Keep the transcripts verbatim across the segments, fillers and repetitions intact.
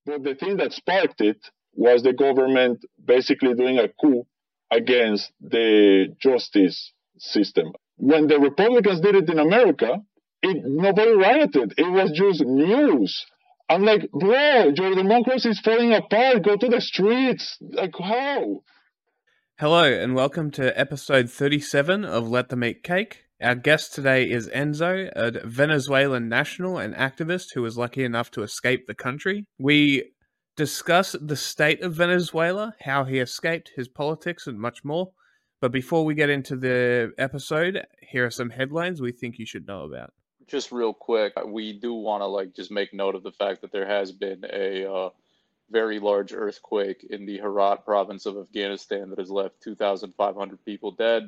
But the thing that sparked it was the government basically doing a coup against the justice system. When the Republicans did it in America, it nobody rioted. It was just news. I'm like, bro, your democracy is falling apart. Go to the streets. Like, how? Hello, and welcome to episode thirty-seven of Let Them Eat Cake. Our guest today is Enzo, a Venezuelan national and activist who was lucky enough to escape the country. We discuss the state of Venezuela, how he escaped, his politics, and much more. But before we get into the episode, here are some headlines we think you should know about. Just real quick, we do want to like just make note of the fact that there has been a uh, very large earthquake in the Herat province of Afghanistan that has left two thousand five hundred people dead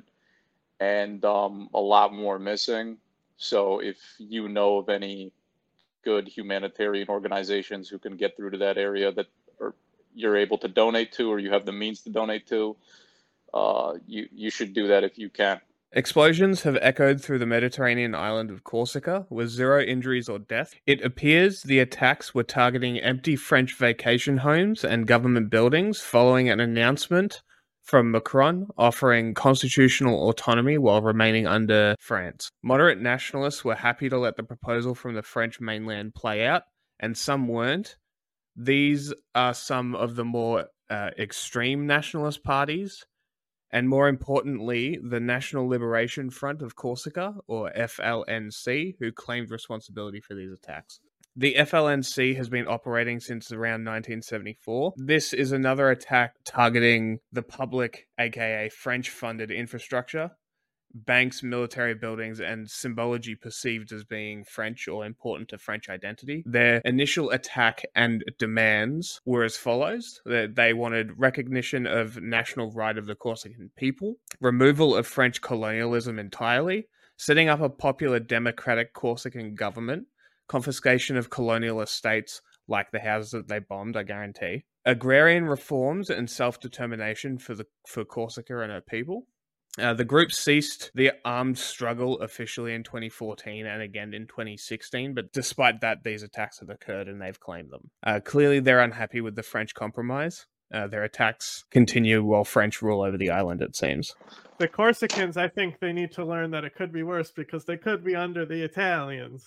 and um, a lot more missing. So if you know of any good humanitarian organizations who can get through to that area that are, you're able to donate to, or you have the means to donate to, uh, you, you should do that if you can. Explosions have echoed through the Mediterranean island of Corsica, with zero injuries or death. It appears the attacks were targeting empty French vacation homes and government buildings following an announcement from Macron offering constitutional autonomy while remaining under France. Moderate nationalists were happy to let the proposal from the French mainland play out, and some weren't. These are some of the more uh, extreme nationalist parties. And more importantly, the National Liberation Front of Corsica, or F L N C, who claimed responsibility for these attacks. The F L N C has been operating since around nineteen seventy-four. This is another attack targeting the public, aka French-funded infrastructure, banks, military buildings, and symbology perceived as being French or important to French identity. Their initial attack and demands were as follows. They wanted recognition of national right of the Corsican people, removal of French colonialism entirely, setting up a popular democratic Corsican government, confiscation of colonial estates like the houses that they bombed, I guarantee, agrarian reforms and self-determination for the for Corsica and her people. Uh, the group ceased the armed struggle officially in twenty fourteen and again in twenty sixteen, but despite that, these attacks have occurred and they've claimed them. Uh, clearly, they're unhappy with the French compromise. Uh, their attacks continue while French rule over the island, it seems. The Corsicans, I think they need to learn that it could be worse because they could be under the Italians.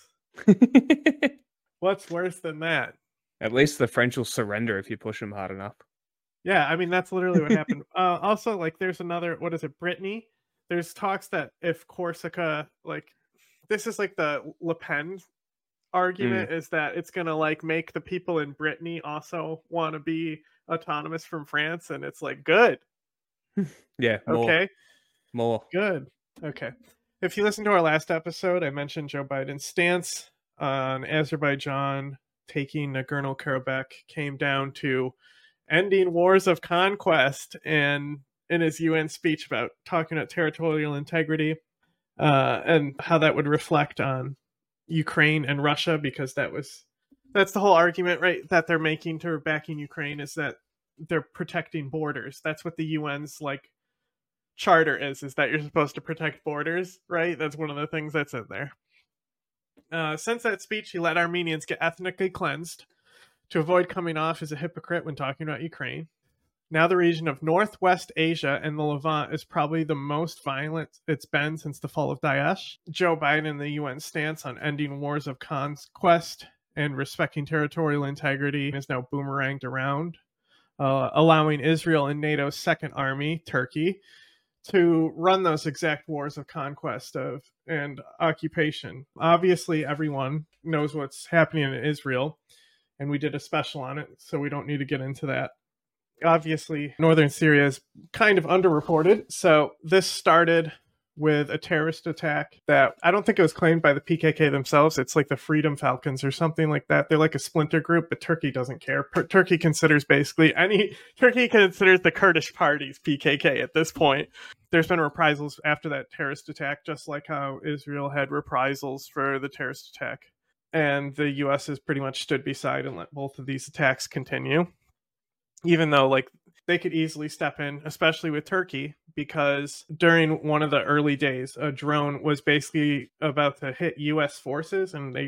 What's worse than that? At least the French will surrender if you push them hard enough. Yeah, I mean, that's literally what happened. Uh, also, like, there's another, what is it, Brittany? There's talks that if Corsica, like, this is like the Le Pen argument, mm. is that it's going to, like, make the people in Brittany also want to be autonomous from France, and it's like, good. Yeah, more. Okay. More. Good. Okay. If you listen to our last episode, I mentioned Joe Biden's stance on Azerbaijan taking Nagorno-Karabakh came down to ending wars of conquest, and in his U N speech about talking about territorial integrity uh, and how that would reflect on Ukraine and Russia, because that was that's the whole argument, right, that they're making to backing Ukraine, is that they're protecting borders. That's what the U N's like charter is, is that you're supposed to protect borders, right? That's one of the things that's in there. Uh, since that speech, he let Armenians get ethnically cleansed to avoid coming off as a hypocrite when talking about Ukraine. Now the region of Northwest Asia and the Levant is probably the most violent it's been since the fall of Daesh. Joe Biden and the U N stance on ending wars of conquest and respecting territorial integrity is now boomeranged around, uh, allowing Israel and NATO's second army, Turkey, to run those exact wars of conquest of and occupation. Obviously, everyone knows what's happening in Israel, and we did a special on it, so we don't need to get into that. Obviously, northern Syria is kind of underreported, so this started with a terrorist attack that I don't think it was claimed by the P K K themselves. It's like the Freedom Falcons or something like that. They're like a splinter group, but Turkey doesn't care. Per- Turkey considers basically any... Turkey considers the Kurdish parties P K K at this point. There's been reprisals after that terrorist attack, just like how Israel had reprisals for the terrorist attack. And the U S has pretty much stood beside and let both of these attacks continue. Even though, like, they could easily step in, especially with Turkey, because during one of the early days, a drone was basically about to hit U S forces, and they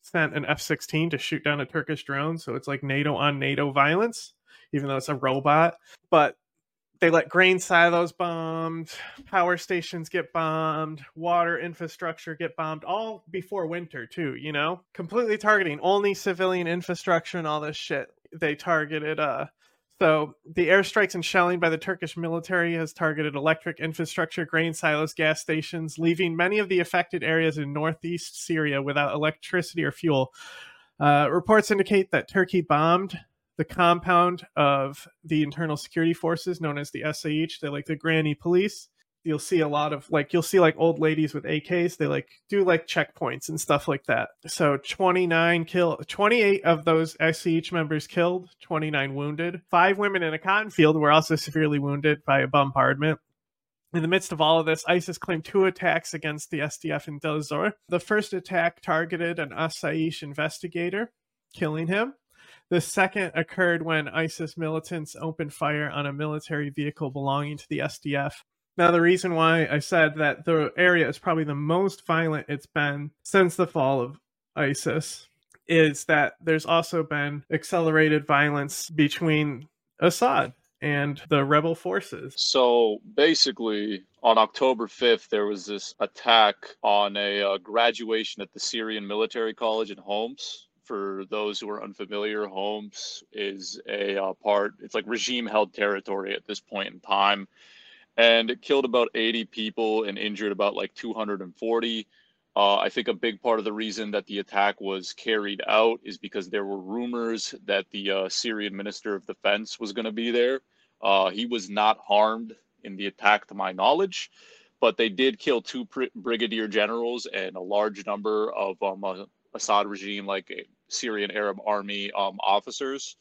sent an F sixteen to shoot down a Turkish drone. So it's like NATO on NATO violence, even though it's a robot. But they let grain silos bombed, power stations get bombed, water infrastructure get bombed, all before winter too, you know? Completely targeting only civilian infrastructure and all this shit. They targeted, uh, so the airstrikes and shelling by the Turkish military has targeted electric infrastructure, grain silos, gas stations, leaving many of the affected areas in northeast Syria without electricity or fuel. Uh, reports indicate that Turkey bombed the compound of the internal security forces known as the S A H. They're like the granny police. You'll see a lot of like, you'll see like old ladies with A Ks. They like do like checkpoints and stuff like that. So twenty-nine kill, twenty-eight of those S A H members killed, twenty-nine wounded. Five women in a cotton field were also severely wounded by a bombardment. In the midst of all of this, ISIS claimed two attacks against the S D F in Deir ez-Zor. The first attack targeted an Asayish investigator, killing him. The second occurred when ISIS militants opened fire on a military vehicle belonging to the S D F. Now, the reason why I said that the area is probably the most violent it's been since the fall of ISIS is that there's also been accelerated violence between Assad and the rebel forces. So basically, on October fifth, there was this attack on a uh, graduation at the Syrian Military College in Homs. For those who are unfamiliar, Homs is a uh, part, it's like regime-held territory at this point in time. And it killed about eighty people and injured about like two hundred forty. Uh, I think a big part of the reason that the attack was carried out is because there were rumors that the uh, Syrian Minister of Defense was going to be there. Uh, he was not harmed in the attack to my knowledge, but they did kill two pr- brigadier generals and a large number of um, uh, Assad regime, like Syrian Arab Army um, officers.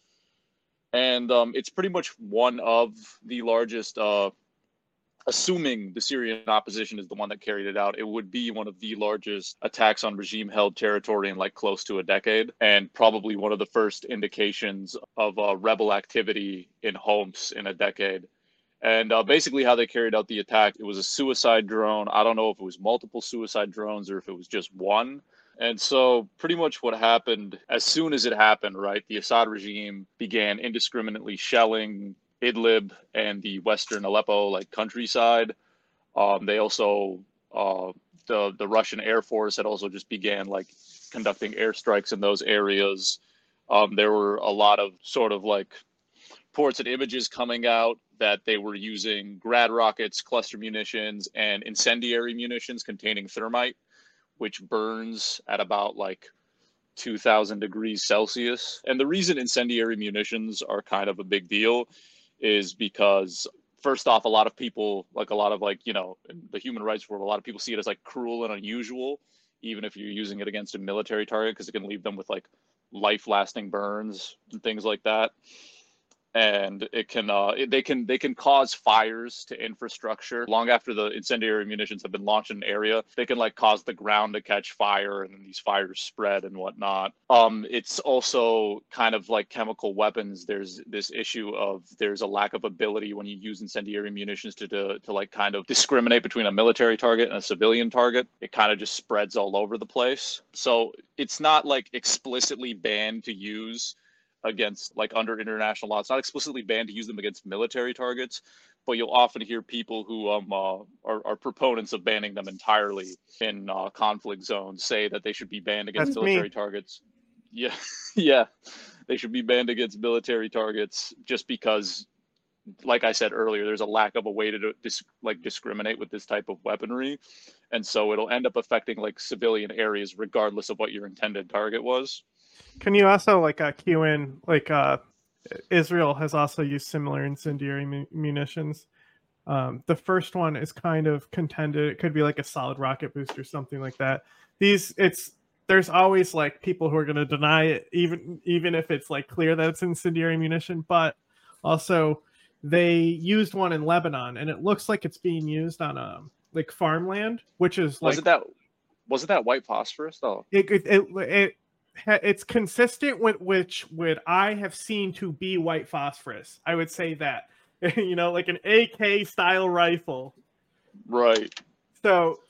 And um, it's pretty much one of the largest, uh, assuming the Syrian opposition is the one that carried it out, it would be one of the largest attacks on regime-held territory in like close to a decade, and probably one of the first indications of uh, rebel activity in Homs in a decade. And uh, basically how they carried out the attack, it was a suicide drone. I don't know if it was multiple suicide drones or if it was just one. And so pretty much what happened, as soon as it happened, right, the Assad regime began indiscriminately shelling Idlib and the western Aleppo like countryside. Um, they also, uh, the, the Russian Air Force had also just began like conducting airstrikes in those areas. Um, there were a lot of sort of like reports and images coming out that they were using grad rockets, cluster munitions, and incendiary munitions containing thermite, which burns at about like two thousand degrees Celsius. And the reason incendiary munitions are kind of a big deal is because, first off, a lot of people, like a lot of like, you know, in the human rights world, a lot of people see it as like cruel and unusual, even if you're using it against a military target, because it can leave them with like life-lasting burns and things like that. And it can, uh, it, they can, they can cause fires to infrastructure long after the incendiary munitions have been launched in an area. They can like cause the ground to catch fire, and then these fires spread and whatnot. Um, it's also kind of like chemical weapons. There's this issue of there's a lack of ability when you use incendiary munitions to to, to like kind of discriminate between a military target and a civilian target. It kind of just spreads all over the place. So it's not like explicitly banned to use against like under international law. It's not explicitly banned to use them against military targets, but you'll often hear people who um uh, are, are proponents of banning them entirely in uh, conflict zones say that they should be banned against That's military me. targets. Yeah, yeah, they should be banned against military targets just because, like I said earlier, there's a lack of a way to dis- like discriminate with this type of weaponry, and so it'll end up affecting like civilian areas regardless of what your intended target was. Can you also like uh, cue in like uh, Israel has also used similar incendiary mu- munitions. Um, the first one is kind of contended. It could be like a solid rocket boost or something like that. These it's there's always like people who are going to deny it, even even if it's like clear that it's incendiary munition. But also they used one in Lebanon, and it looks like it's being used on a like farmland, which is like wasn't that wasn't that white phosphorus though? It it it. it It's consistent with which would I have seen to be white phosphorus. I would say that, you know, like an A K style rifle. Right. So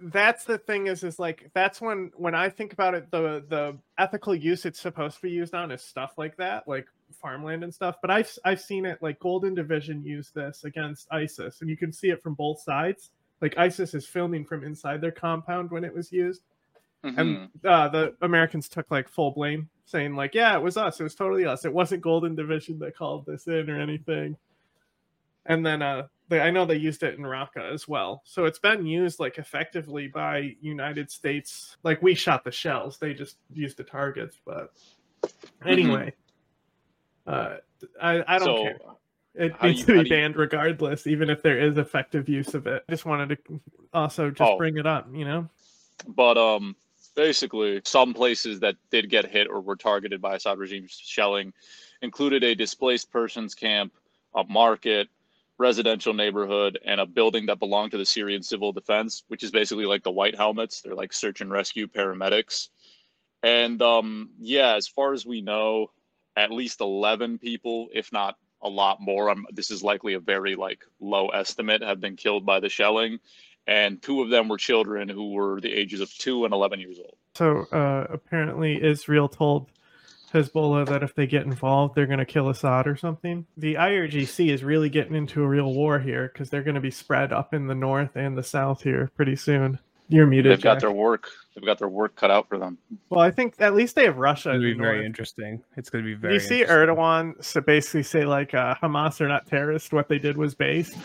that's the thing is, is like, that's when, when I think about it, the, the ethical use it's supposed to be used on is stuff like that, like farmland and stuff. But I've, I've seen it, like Golden Division use this against ISIS, and you can see it from both sides. Like ISIS is filming from inside their compound when it was used. Mm-hmm. And uh, the Americans took like full blame, saying like, yeah, it was us. It was totally us. It wasn't Golden Division that called this in or anything. And then uh, they, I know they used it in Raqqa as well. So it's been used like effectively by United States. Like we shot the shells. They just used the targets. But anyway, mm-hmm. uh, I, I don't so, care. It needs you, to be banned you... regardless, even if there is effective use of it. I just wanted to also just oh. bring it up, you know? But um, basically, some places that did get hit or were targeted by Assad regime shelling included a displaced persons camp, a market, residential neighborhood, and a building that belonged to the Syrian Civil Defense, which is basically like the white helmets. They're like search and rescue paramedics. And um, yeah, as far as we know, at least eleven people, if not a lot more, um, this is likely a very like low estimate, have been killed by the shelling. And two of them were children who were the ages of two and eleven years old. So uh, apparently Israel told Hezbollah that if they get involved, they're going to kill Assad or something. The I R G C is really getting into a real war here because they're going to be spread up in the north and the south here pretty soon. You're muted, They've got Jack. their work. They've got their work cut out for them. Well, I think at least they have Russia. It's going to be very north. interesting. It's going to be very. Did you see Erdogan so basically say like uh, Hamas are not terrorists? What they did was based.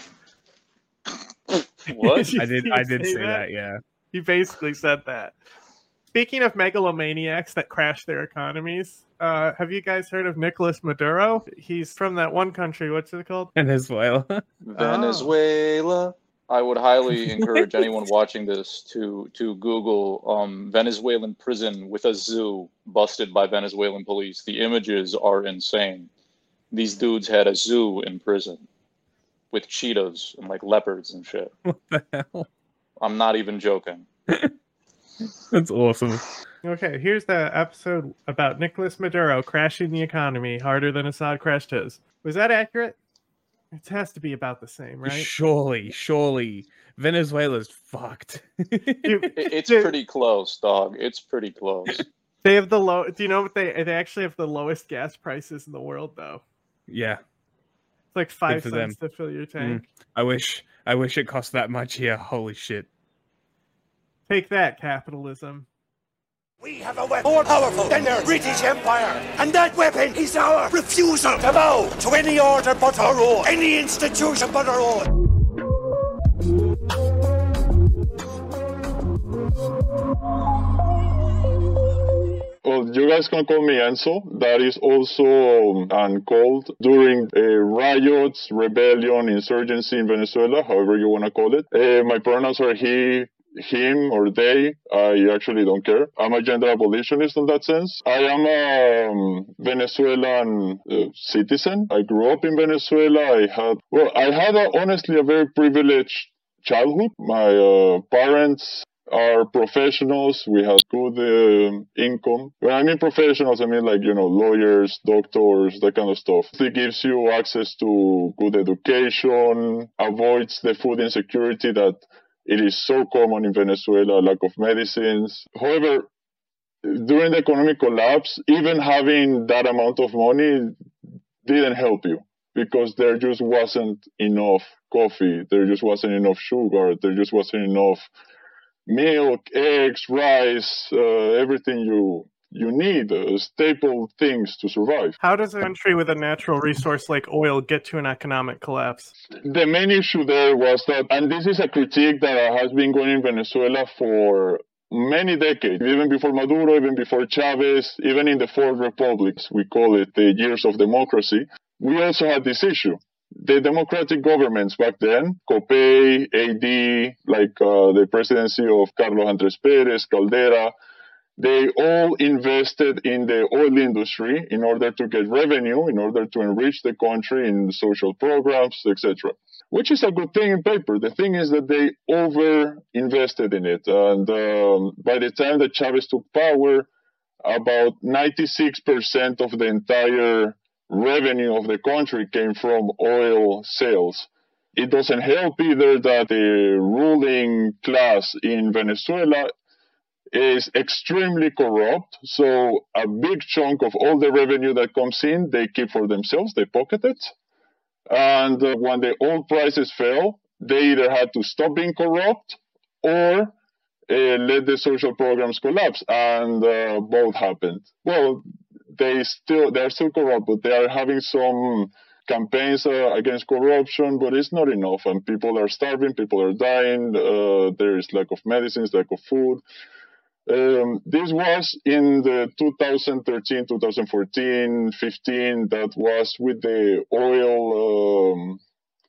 What? I did. I did say that? that. Yeah. He basically said that. Speaking of megalomaniacs that crash their economies, uh, have you guys heard of Nicolas Maduro? He's from that one country. What's it called? Venezuela. Venezuela. Oh. I would highly encourage anyone watching this to to Google um, Venezuelan prison with a zoo busted by Venezuelan police. The images are insane. These dudes had a zoo in prison with cheetahs and like leopards and shit. What the hell? I'm not even joking. That's awesome. Okay, here's the episode about Nicolas Maduro crashing the economy harder than Assad crashed his. Was that accurate? It has to be about the same, right? Surely, surely. Venezuela's fucked. It's pretty close, dog. It's pretty close. They have the low. Do you know what they? They actually have the lowest gas prices in the world, though. Yeah, it's like five cents them. to fill your tank. Mm. I wish. I wish it cost that much here. Holy shit! Take that, capitalism. We have a weapon more powerful than the British Empire, and that weapon is our refusal to bow to any order but our own, any institution but our own. Well, you guys can call me Enzo. That is also um, called during uh, riots, rebellion, insurgency in Venezuela, however you want to call it. Uh, my pronouns are he, him, or they. I actually don't care. I'm a gender abolitionist in that sense. I am a um, Venezuelan uh, citizen. I grew up in Venezuela. I had, well, I had a, honestly a very privileged childhood. My uh, parents are professionals. We have good uh, income. When I mean professionals, I mean like, you know, lawyers, doctors, that kind of stuff. It gives you access to good education, avoids the food insecurity that it is so common in Venezuela, lack of medicines. However, during the economic collapse, even having that amount of money didn't help you because there just wasn't enough coffee. There just wasn't enough sugar. There just wasn't enough milk, eggs, rice, uh, everything you you need, uh, staple things to survive. How does a country with a natural resource like oil get to an economic collapse? The main issue there was that, and this is a critique that has been going in Venezuela for many decades, even before Maduro, even before Chavez, even in the Fourth Republic, we call it the years of democracy, we also had this issue. The democratic governments back then, COPEI, A D, like uh, the presidency of Carlos Andrés Pérez, Caldera, they all invested in the oil industry in order to get revenue, in order to enrich the country in social programs, et cetera. Which is a good thing in paper. The thing is that they over-invested in it. And um, by the time that Chavez took power, about ninety-six percent of the entire revenue of the country came from oil sales. It doesn't help either that the ruling class in Venezuela is extremely corrupt. So a big chunk of all the revenue that comes in, they keep for themselves, they pocket it. And uh, when the oil prices fell, they either had to stop being corrupt or uh, let the social programs collapse. And uh, both happened. Well, they still, they're still corrupt, but they are having some campaigns uh, against corruption, but it's not enough. And people are starving, people are dying. Uh, there is lack of medicines, lack of food. Um, this was in the two thousand thirteen, two thousand fourteen, fifteen, that was with the oil, um,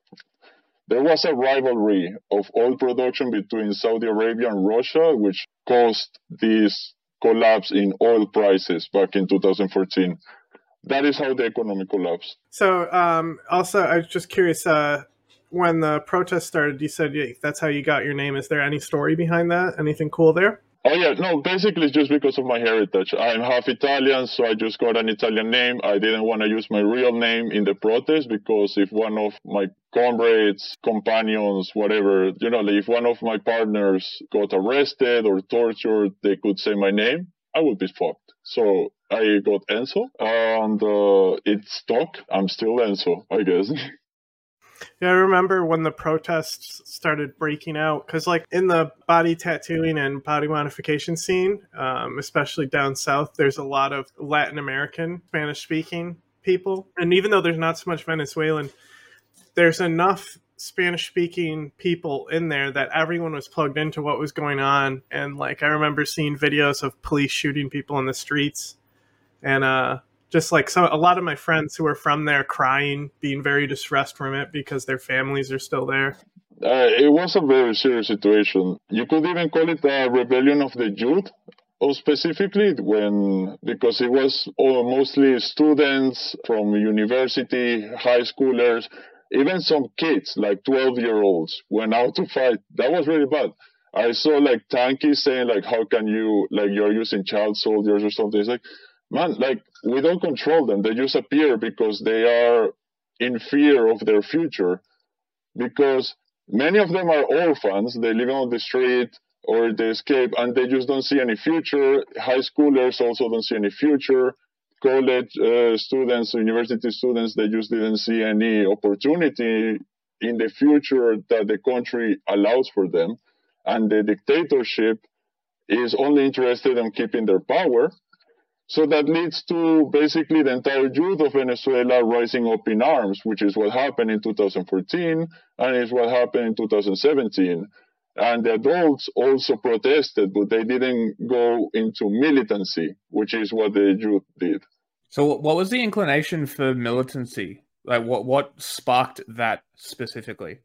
there was a rivalry of oil production between Saudi Arabia and Russia, which caused this collapse in oil prices back in two thousand fourteen. That is how the economy collapsed. So um, also, I was just curious, uh, when the protest started, you said yeah, that's how you got your name. Is there any story behind that? Anything cool there? Oh, yeah. No, basically it's just because of my heritage. I'm half Italian, so I just got an Italian name. I didn't want to use my real name in the protest because if one of my comrades, companions, whatever, you know, if one of my partners got arrested or tortured, they could say my name, I would be fucked. So I got Enzo, and uh, it stuck. I'm still Enzo, I guess. Yeah, I remember when the protests started breaking out, because like in the body tattooing and body modification scene, um, especially down south, there's a lot of Latin American, Spanish-speaking people. And even though there's not so much Venezuelan, there's enough Spanish-speaking people in there that everyone was plugged into what was going on. And like I remember seeing videos of police shooting people in the streets. And uh just like so, a lot of my friends who are from there crying, being very distressed from it because their families are still there. Uh, it was a very serious situation. You could even call it a rebellion of the youth, or specifically when, because it was uh, mostly students from university, high schoolers, even some kids, like twelve-year-olds, went out to fight. That was really bad. I saw like Tanky saying like, how can you, like you're using child soldiers or something. It's like, man, like, we don't control them. They just appear because they are in fear of their future. Because many of them are orphans. They live on the street or they escape and they just don't see any future. High schoolers also don't see any future. College uh, students, university students, they just didn't see any opportunity in the future that the country allows for them. And the dictatorship is only interested in keeping their power. So that leads to basically the entire youth of Venezuela rising up in arms, which is what happened in two thousand fourteen and is what happened in two thousand seventeen. And the adults also protested, but they didn't go into militancy, which is what the youth did. So what was the inclination for militancy? Like what, what sparked that specifically?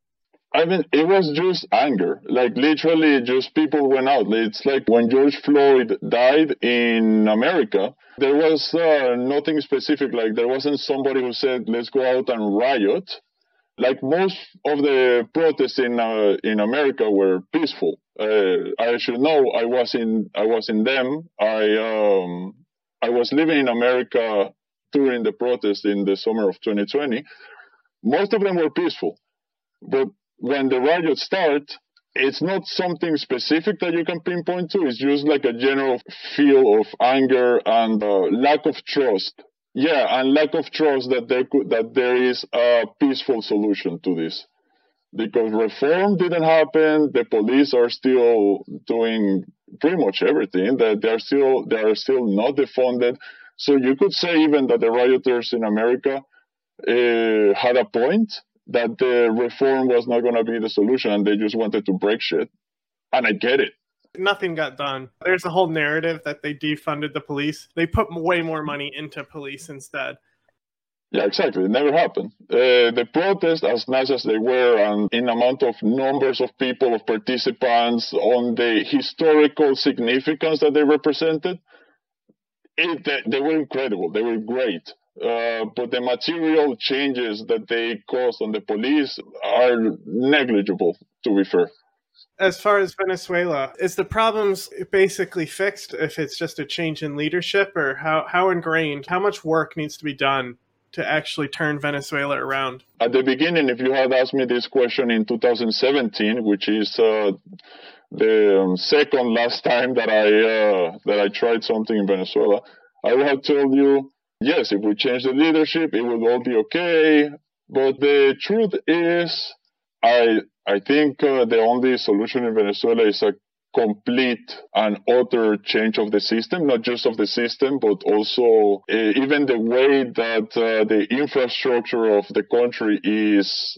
I mean, it was just anger. Like, literally, just people went out. It's like when George Floyd died in America, there was uh, nothing specific. Like, there wasn't somebody who said, let's go out and riot. Like, most of the protests in uh, in America were peaceful. Uh, I should know I was in I was in them. I um I was living in America during the protest in the summer of twenty twenty. Most of them were peaceful. But when the riots start, it's not something specific that you can pinpoint to. It's just like a general feel of anger and uh, lack of trust. Yeah, and lack of trust that there could, that there is a peaceful solution to this. Because reform didn't happen, the police are still doing pretty much everything. That they are still they are still not defunded. So you could say even that the rioters in America uh, had a point, that the reform was not going to be the solution and they just wanted to break shit. And I get it. Nothing got done. There's a whole narrative that they defunded the police. They put way more money into police instead. Yeah, exactly. It never happened. Uh, the protests, as nice as they were, and in amount of numbers of people, of participants, on the historical significance that they represented, it, they, they were incredible. They were great. Uh, but the material changes that they caused on the police are negligible, to be fair. As far as Venezuela, is the problems basically fixed if it's just a change in leadership, or how, how ingrained, how much work needs to be done to actually turn Venezuela around? At the beginning, if you had asked me this question in two thousand seventeen, which is uh, the um, second last time that I uh, that I tried something in Venezuela, I would have told you, yes, if we change the leadership, it will all be okay. But the truth is, I I think uh, the only solution in Venezuela is a complete and utter change of the system, not just of the system, but also uh, even the way that uh, the infrastructure of the country is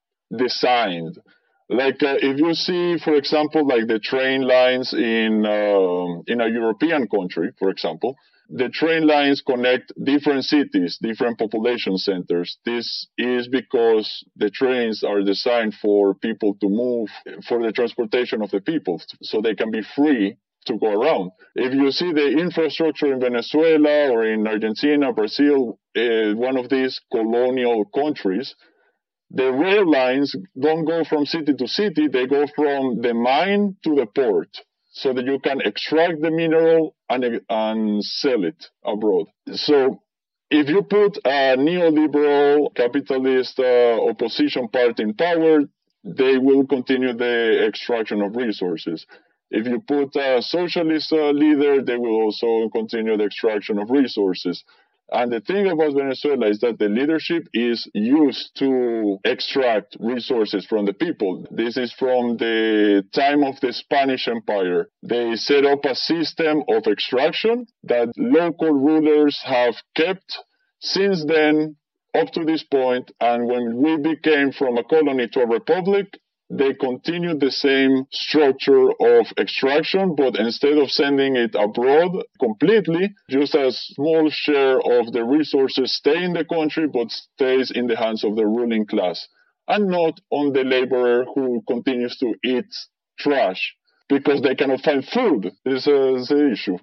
designed. Like uh, if you see, for example, like the train lines in uh, in a European country, for example, the train lines connect different cities, different population centers. This is because the trains are designed for people to move, for the transportation of the people, so they can be free to go around. If you see the infrastructure in Venezuela or in Argentina, Brazil, uh, one of these colonial countries, the rail lines don't go from city to city, they go from the mine to the port, so that you can extract the mineral and, and sell it abroad. So if you put a neoliberal capitalist uh, opposition party in power, they will continue the extraction of resources. If you put a socialist uh, leader, they will also continue the extraction of resources. And the thing about Venezuela is that the leadership is used to extract resources from the people. This is from the time of the Spanish Empire. They set up a system of extraction that local rulers have kept since then up to this point. And when we became from a colony to a republic, they continued the same structure of extraction, but instead of sending it abroad completely, just a small share of the resources stay in the country, but stays in the hands of the ruling class, and not on the laborer who continues to eat trash because they cannot find food. This is the issue.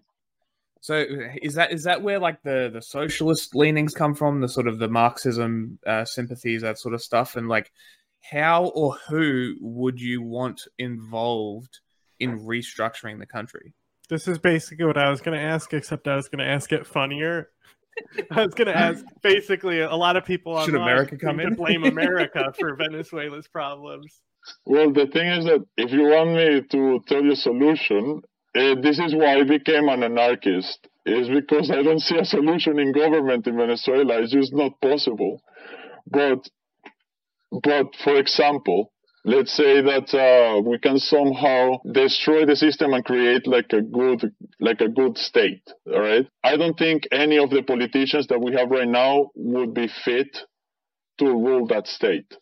So is that is that where like the, the socialist leanings come from, the sort of the Marxism uh, sympathies, that sort of stuff, and like, how or who would you want involved in restructuring the country? This is basically what I was going to ask, except I was going to ask it funnier. I was going to ask, basically, a lot of people should America come in to blame America for Venezuela's problems. Well, the thing is that if you want me to tell you a solution, uh, this is why I became an anarchist. It's because I don't see a solution in government in Venezuela. It's just not possible. But But, for example, let's say that uh, we can somehow destroy the system and create like a good, like a good state. All right. I don't think any of the politicians that we have right now would be fit to rule that state,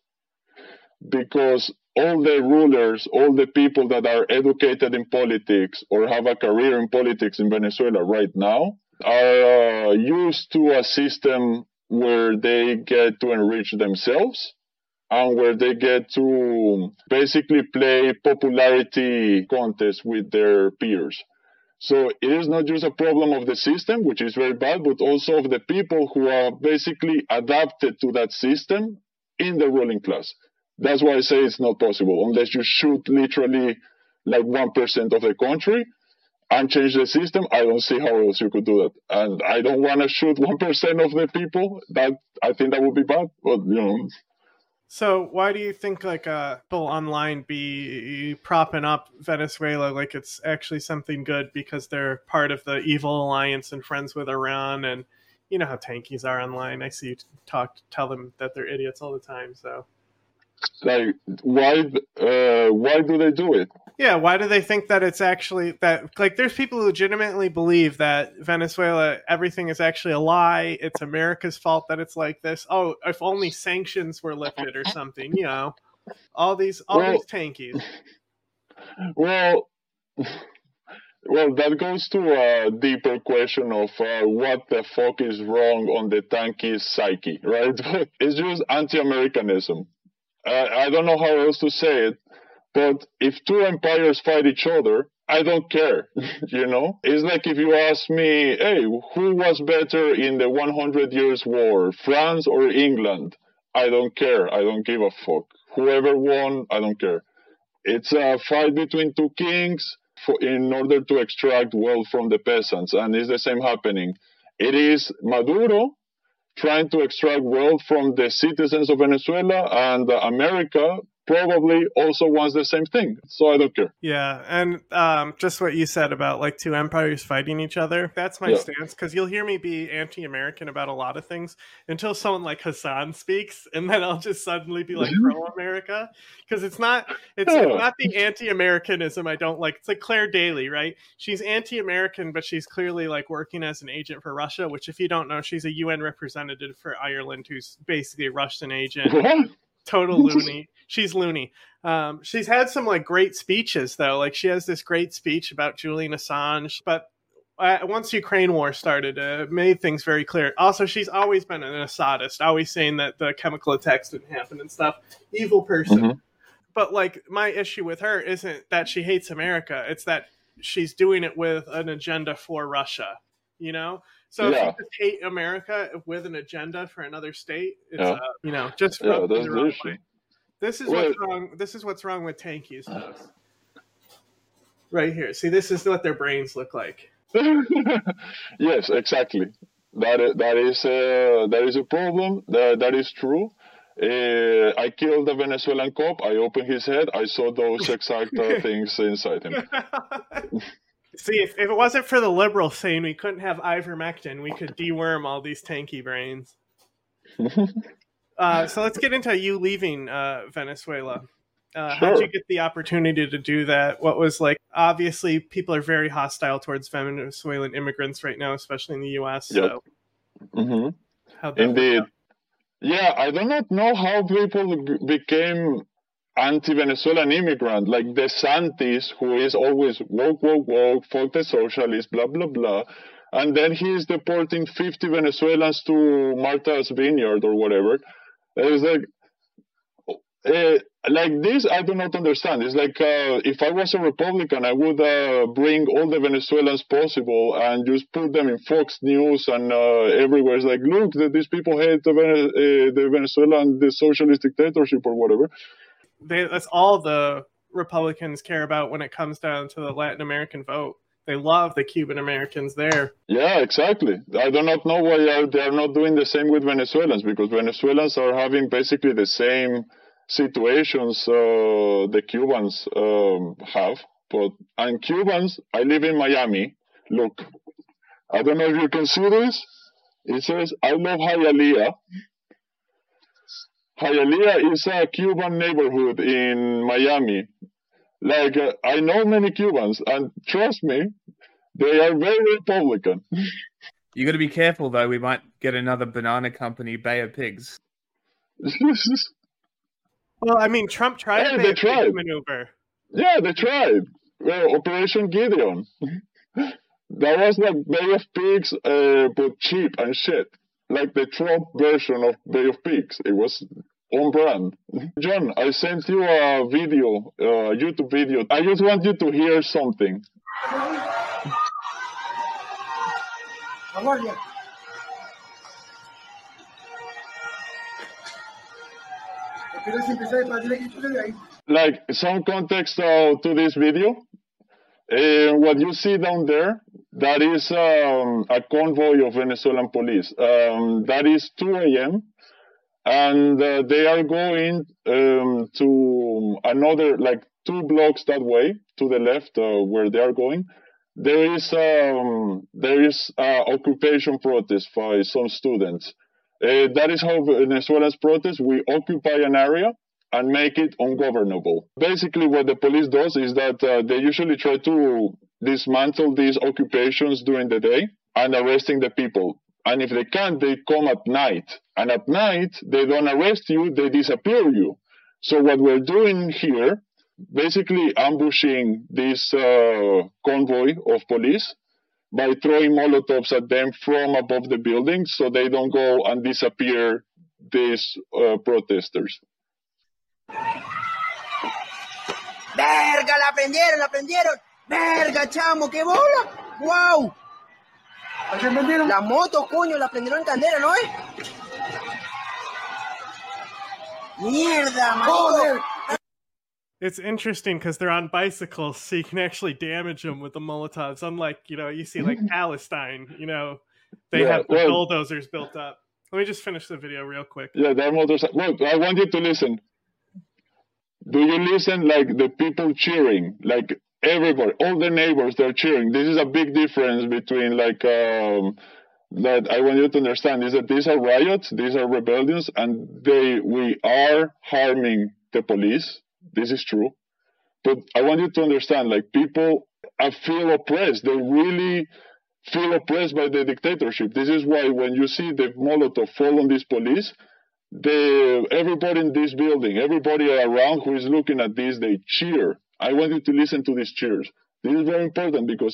because all the rulers, all the people that are educated in politics or have a career in politics in Venezuela right now are uh, used to a system where they get to enrich themselves, and where they get to basically play popularity contests with their peers. So it is not just a problem of the system, which is very bad, but also of the people who are basically adapted to that system in the ruling class. That's why I say it's not possible, unless you shoot literally like one percent of the country and change the system. I don't see how else you could do that. And I don't want to shoot one percent of the people. That I think that would be bad, but you know. So why do you think like uh, people online be propping up Venezuela like it's actually something good because they're part of the evil alliance and friends with Iran? And you know how tankies are online. I see you talk, tell them that they're idiots all the time. So, like, why? Uh, why do they do it? Yeah, why do they think that it's actually that? Like, there's people who legitimately believe that Venezuela, everything is actually a lie. It's America's fault that it's like this. Oh, if only sanctions were lifted or something, you know. All these, all well, these tankies. Well, well, that goes to a deeper question of uh, what the fuck is wrong on the tanky psyche, right? It's just anti-Americanism. Uh, I don't know how else to say it. But if two empires fight each other, I don't care, you know? It's like if you ask me, hey, who was better in the one hundred years war, France or England? I don't care. I don't give a fuck. Whoever won, I don't care. It's a fight between two kings for, in order to extract wealth from the peasants, and it's the same happening. It is Maduro trying to extract wealth from the citizens of Venezuela, and uh, America probably also wants the same thing. So I don't care. Yeah, and um, just what you said about like two empires fighting each other, that's my Yeah. stance, because you'll hear me be anti-American about a lot of things until someone like Hassan speaks, and then I'll just suddenly be like pro-America, because it's not it's, Yeah. it's not the anti-Americanism I don't like. It's like Claire Daly, right? She's anti-American, but she's clearly like working as an agent for Russia, which if you don't know, she's a U N representative for Ireland who's basically a Russian agent. What? Total loony. She's loony. Um, she's had some like great speeches though. Like she has this great speech about Julian Assange, but uh, once Ukraine war started, uh, it made things very clear. Also, she's always been an Assadist, always saying that the chemical attacks didn't happen and stuff. Evil person. Mhm. But like my issue with her isn't that she hates America. It's that she's doing it with an agenda for Russia. You know. So Yeah. if you just hate America with an agenda for another state, it's Yeah. uh, you know just Yeah, rubbed that's the the wrong issue. way. This is Well- what's wrong. This is what's wrong with tankies, folks. Right here. See, this is what their brains look like. Yes, exactly. That is, that is uh, that is a problem. That that is true. Uh, I killed the Venezuelan cop. I opened his head. I saw those exact uh, things inside him. See, if, if it wasn't for the liberals saying we couldn't have ivermectin, we could deworm all these tanky brains. Uh, so let's get into you leaving uh, Venezuela. Uh, How did Sure. you get the opportunity to do that? What was like? Obviously, people are very hostile towards Venezuelan immigrants right now, especially in the U S. Yep. So hmm how'd that work Indeed. out? Yeah, I do not know how people b- became anti-Venezuelan immigrant, like DeSantis, who is always woke, woke, woke, fuck the socialists, blah, blah, blah. And then he's deporting fifty Venezuelans to Martha's Vineyard or whatever. It's like, uh, like this, I do not understand. It's like uh, if I was a Republican, I would uh, bring all the Venezuelans possible and just put them in Fox News and uh, everywhere. It's like, look, that these people hate the, Vene- uh, the Venezuelan, the socialist dictatorship or whatever. They, that's all the Republicans care about when it comes down to the Latin American vote. They love the Cuban Americans there. Yeah, exactly. I do not know why are- they are not doing the same with Venezuelans, because Venezuelans are having basically the same situations uh, the Cubans um, have. But and Cubans, I live in Miami. Look, I don't know if you can see this. It says, I love Hialeah. Hialeah is a Cuban neighborhood in Miami. Like, uh, I know many Cubans, and trust me, they are very Republican. You got to be careful though. We might get another banana company, Bay of Pigs. Well, I mean, Trump tried Hey, to they make a tried. big maneuver. Yeah, they tried. Well, Operation Gideon. That was like Bay of Pigs, uh, but cheap and shit. Like the Trump version of Bay of Pigs. It was on brand. John, I sent you a video, a YouTube video. I just want you to hear something. Like some context uh, to this video. Uh, what you see down there, that is um, a convoy of Venezuelan police. Um, that is two a.m. and uh, they are going um, to another, like two blocks that way to the left uh, where they are going. There is um, there is uh, occupation protest by some students. Uh, that is how Venezuelans protest. We occupy an area and make it ungovernable. Basically, what the police does is that uh, they usually try to dismantle these occupations during the day and arresting the people. And if they can't, they come at night. And at night, they don't arrest you, they disappear you. So what we're doing here, basically ambushing this uh, convoy of police by throwing Molotovs at them from above the building so they don't go and disappear these uh, protesters. Verga, la prendieron, la prendieron. Verga, chamo, qué bola. Wow. La moto, coño, la prendieron en candela, ¿no es? Mierda, marico. It's interesting because they're on bicycles, so you can actually damage them with the Molotovs. Unlike, you know, you see like Palestine, you know, they Yeah, have the well- bulldozers built up. Let me just finish the video real quick. Yeah, that motorcycle. Look, I want you to listen. Do you listen like the people cheering? Like everybody, all the neighbors, they're cheering. This is a big difference between like um, that. I want you to understand is that these are riots, these are rebellions, and they we are harming the police. This is true, but I want you to understand like people uh, feel oppressed. They really feel oppressed by the dictatorship. This is why when you see the Molotov fall on these police, the everybody in this building, everybody around who is looking at this, they cheer. I want you to listen to these cheers. This is very important because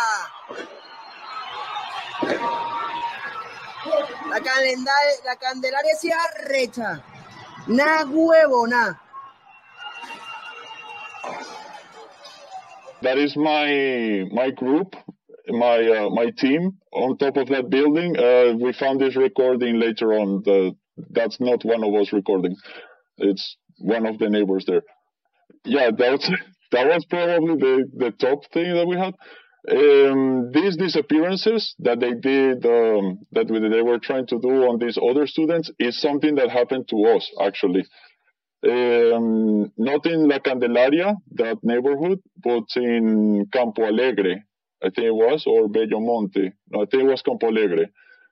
la calendar- la Candelaria se arrecha. Na huevo, na. that is my my group, my uh, my team on top of that building. Uh, we found this recording later on. The, that's not one of us recording. It's one of the neighbors there. Yeah, that was, that was probably the, the top thing that we had. Um, these disappearances that they did, um, that they were trying to do on these other students, is something that happened to us, actually. Um, not in La Candelaria, that neighborhood, but in Campo Alegre, I think it was, or Bello Monte. No, I think it was Campo Alegre.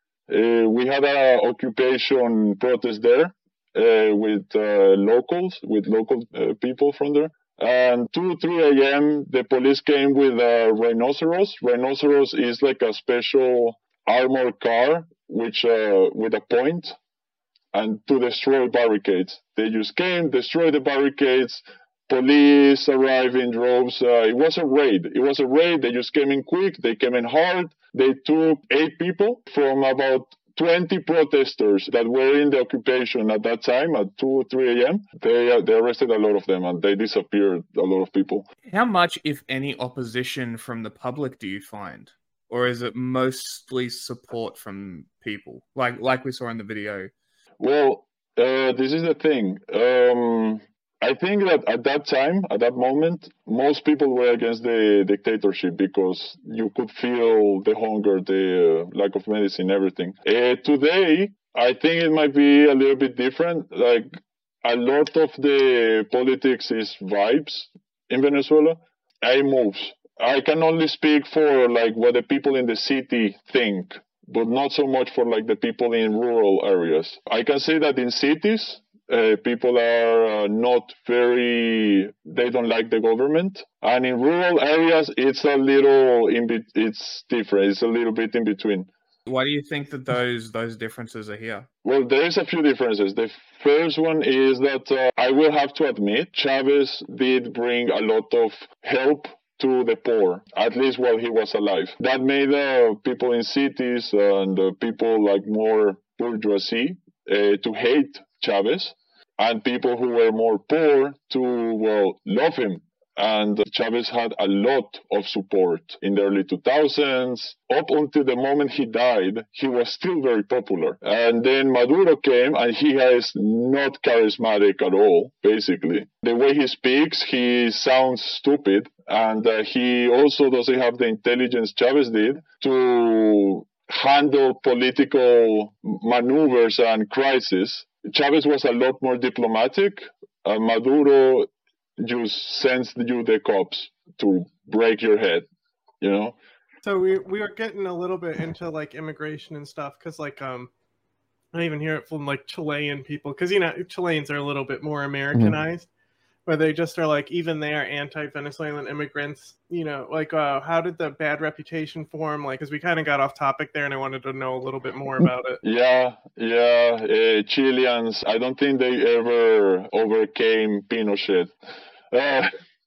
Uh, we had an occupation protest there uh, with uh, locals, with local uh, people from there. And two, three a.m., the police came with a rhinoceros. Rhinoceros is like a special armored car, which uh, with a point, and to destroy barricades. They just came, destroyed the barricades. Police arrived in droves. Uh, it was a raid. It was a raid. They just came in quick. They came in hard. They took eight people from about twenty protesters that were in the occupation at that time at two, three a.m. They uh, they arrested a lot of them and they disappeared a lot of people. How much, if any, opposition from the public do you find? Or is it mostly support from people, like like we saw in the video? Well, uh, this is the thing. Um, I think that at that time, at that moment, most people were against the dictatorship because you could feel the hunger, the uh, lack of medicine, everything. Uh, today, I think it might be a little bit different. Like, a lot of the politics is vibes in Venezuela. I moves. I can only speak for like what the people in the city think, but not so much for like the people in rural areas. I can say that in cities, uh, people are uh, not very, they don't like the government. And in rural areas, it's a little, in be- it's different. It's a little bit in between. Why do you think that those those differences are here? Well, there is a few differences. The first one is that uh, I will have to admit, Chavez did bring a lot of help to the poor, at least while he was alive. That made uh, people in cities and uh, people like more bourgeoisie uh, to hate Chavez, and people who were more poor to, well, love him. And Chavez had a lot of support in the early two thousands. Up until the moment he died, he was still very popular. And then Maduro came, and he is not charismatic at all, basically. The way he speaks, he sounds stupid. And uh, he also doesn't have the intelligence Chavez did to handle political maneuvers and crises. Chavez was a lot more diplomatic. Uh, Maduro just sends you the cops to break your head, you know? So we we are getting a little bit into like immigration and stuff because like um I even hear it from like Chilean people because you know Chileans are a little bit more Americanized, mm-hmm. where they just are like even they are anti-Venezuelan immigrants. You know, like uh, how did the bad reputation form? Like, because we kind of got off topic there, and I wanted to know a little bit more about it. Yeah, yeah, uh, Chileans. I don't think they ever overcame Pinochet. Uh,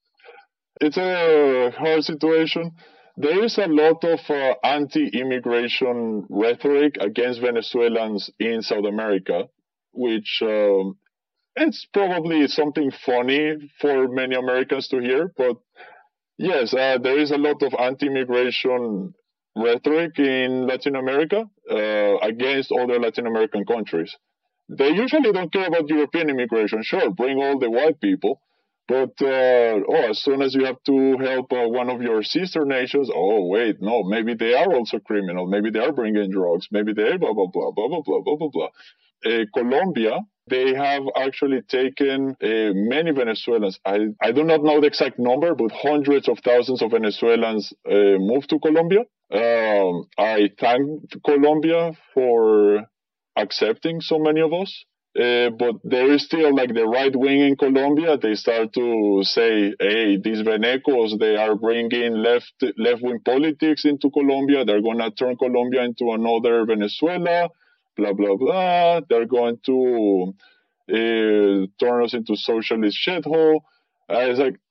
it's a hard situation. There is a lot of uh, anti-immigration rhetoric against Venezuelans in South America, which um, it's probably something funny for many Americans to hear. But yes, uh, there is a lot of anti-immigration rhetoric in Latin America uh, against other Latin American countries. They usually don't care about European immigration. Sure, bring all the white people. But uh, oh, as soon as you have to help uh, one of your sister nations, oh wait, no, maybe they are also criminal. Maybe they are bringing drugs. Maybe they blah blah blah blah blah blah blah blah blah. Uh, Colombia, they have actually taken uh, many Venezuelans. I I do not know the exact number, but hundreds of thousands of Venezuelans uh, moved to Colombia. Um, I thank Colombia for accepting so many of us. Uh, but there is still like the right wing in Colombia. They start to say, hey, these Venecos, they are bringing left left wing politics into Colombia. They're going to turn Colombia into another Venezuela, blah, blah, blah. They're going to uh, turn us into socialist shithole. Uh, it's like,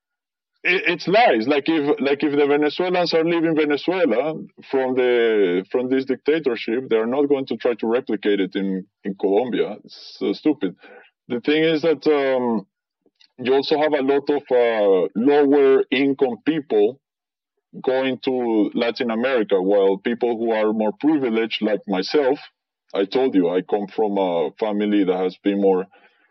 it, it's lies. Like if like if the Venezuelans are leaving Venezuela from the from this dictatorship, they're not going to try to replicate it in, in Colombia. It's so stupid. The thing is that um, you also have a lot of uh, lower income people going to Latin America, while people who are more privileged, like myself, I told you, I come from a family that has been more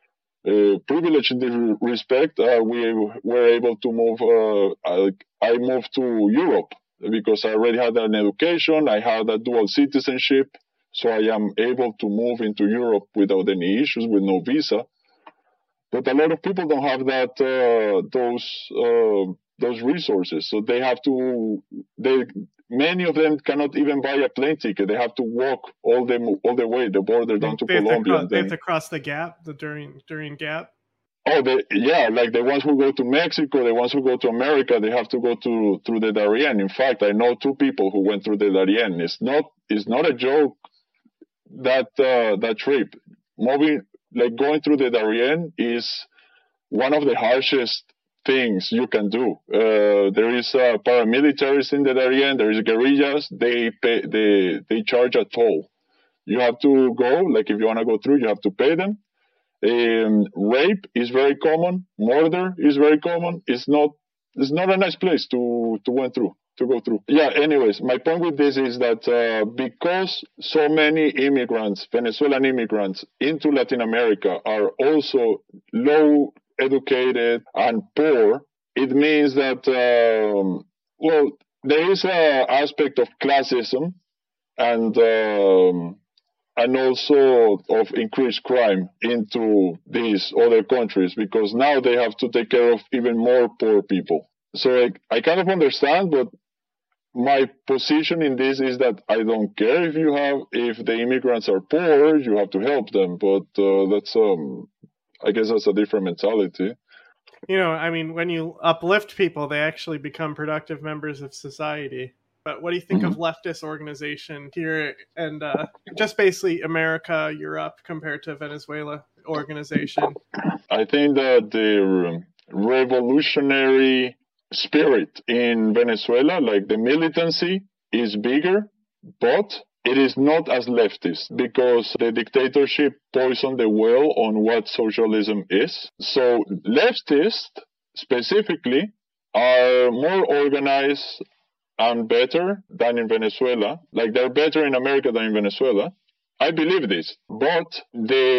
Uh, privilege in this respect. Uh, we were able to move, uh, I, I moved to Europe because I already had an education, I had a dual citizenship, so I am able to move into Europe without any issues, with no visa. But a lot of people don't have that, uh, those, uh, those resources, so they have to, they, many of them cannot even buy a plane ticket. They have to walk all the all the way the border down to they Colombia. Have to cross, and they then, have to cross the gap, the during during gap. Oh, they, yeah, like the ones who go to Mexico, the ones who go to America, they have to go to through the Darien. In fact, I know two people who went through the Darien. It's not it's not a joke. That uh, that trip, moving like going through the Darien is one of the harshest things you can do. Uh, there is uh, paramilitaries in the Darien. There is guerrillas. They pay. They they charge a toll. You have to go. Like if you want to go through, you have to pay them. Um, rape is very common. Murder is very common. It's not. It's not a nice place to to went through to go through. Yeah. Anyways, my point with this is that uh, because so many immigrants, Venezuelan immigrants into Latin America, are also low educated and poor, it means that, um, well, there is an aspect of classism and um, and also of increased crime into these other countries, because now they have to take care of even more poor people. So I, I kind of understand, but my position in this is that I don't care if you have, if the immigrants are poor, you have to help them. But uh, that's, um, I guess that's a different mentality. You know, I mean, when you uplift people, they actually become productive members of society. But what do you think mm-hmm. of leftist organization here and uh, just basically America, Europe compared to Venezuela organization? I think that the revolutionary spirit in Venezuela, like the militancy, is bigger, but it is not as leftist because the dictatorship poisoned the well on what socialism is. So leftists specifically are more organized and better than in Venezuela. Like they're better in America than in Venezuela. I believe this. But the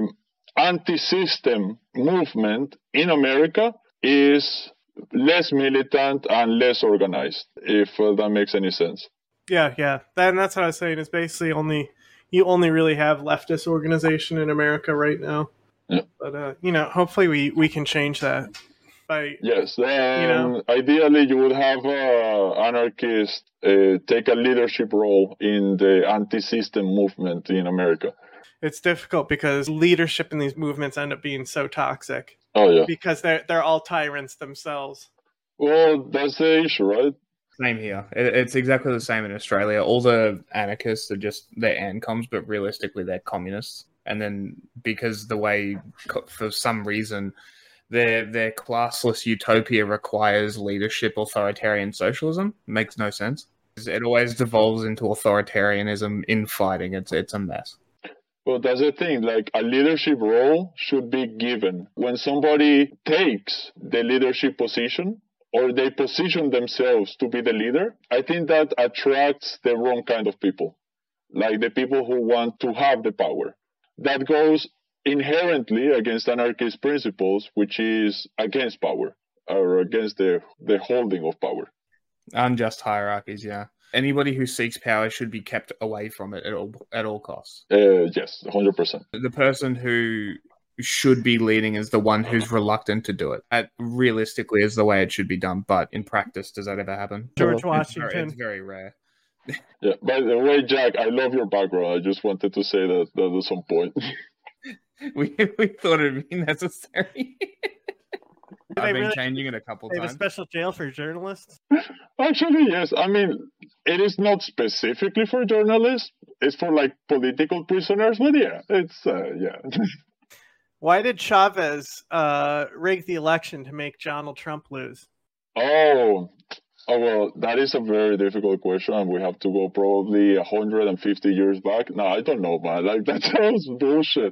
anti-system movement in America is less militant and less organized, if uh, that makes any sense. Yeah, yeah. That, and that's what I was saying. Is basically only you only really have leftist organization in America right now. Yeah. But uh, you know, hopefully we, we can change that. By yes, um, you know, ideally you would have uh, anarchists uh, take a leadership role in the anti-system movement in America. It's difficult because leadership in these movements end up being so toxic. Oh yeah, because they're they're all tyrants themselves. Well, that's the issue, right? Same here. It's exactly the same in Australia. All the anarchists are just, they're ANCOMs, but realistically they're communists. And then because the way, for some reason, their their classless utopia requires leadership authoritarian socialism, makes no sense. It always devolves into authoritarianism in fighting. It's it's a mess. Well, that's the thing. Like, a leadership role should be given. When somebody takes the leadership position, or they position themselves to be the leader, I think that attracts the wrong kind of people. Like the people who want to have the power. That goes inherently against anarchist principles, which is against power or against the, the holding of power. Unjust hierarchies, yeah. Anybody who seeks power should be kept away from it at all at all costs. Uh, yes, one hundred percent. The person who should be leading is the one who's reluctant to do it. That realistically is the way it should be done, but in practice, does that ever happen? George Well, It's very, Washington. it's very rare. Yeah. By the way, Jack, I love your background. I just wanted to say that, that at some point. We we thought it'd be necessary. Do I've they been really- changing it a couple They have a times. special jail for journalists. Actually, yes. I mean, it is not specifically for journalists. It's for like political prisoners. But yeah, it's uh, yeah. Why did Chavez uh, rig the election to make Donald Trump lose? Oh, oh well, that is a very difficult question, and we have to go probably one hundred fifty years back. No, I don't know, man. Like that sounds bullshit.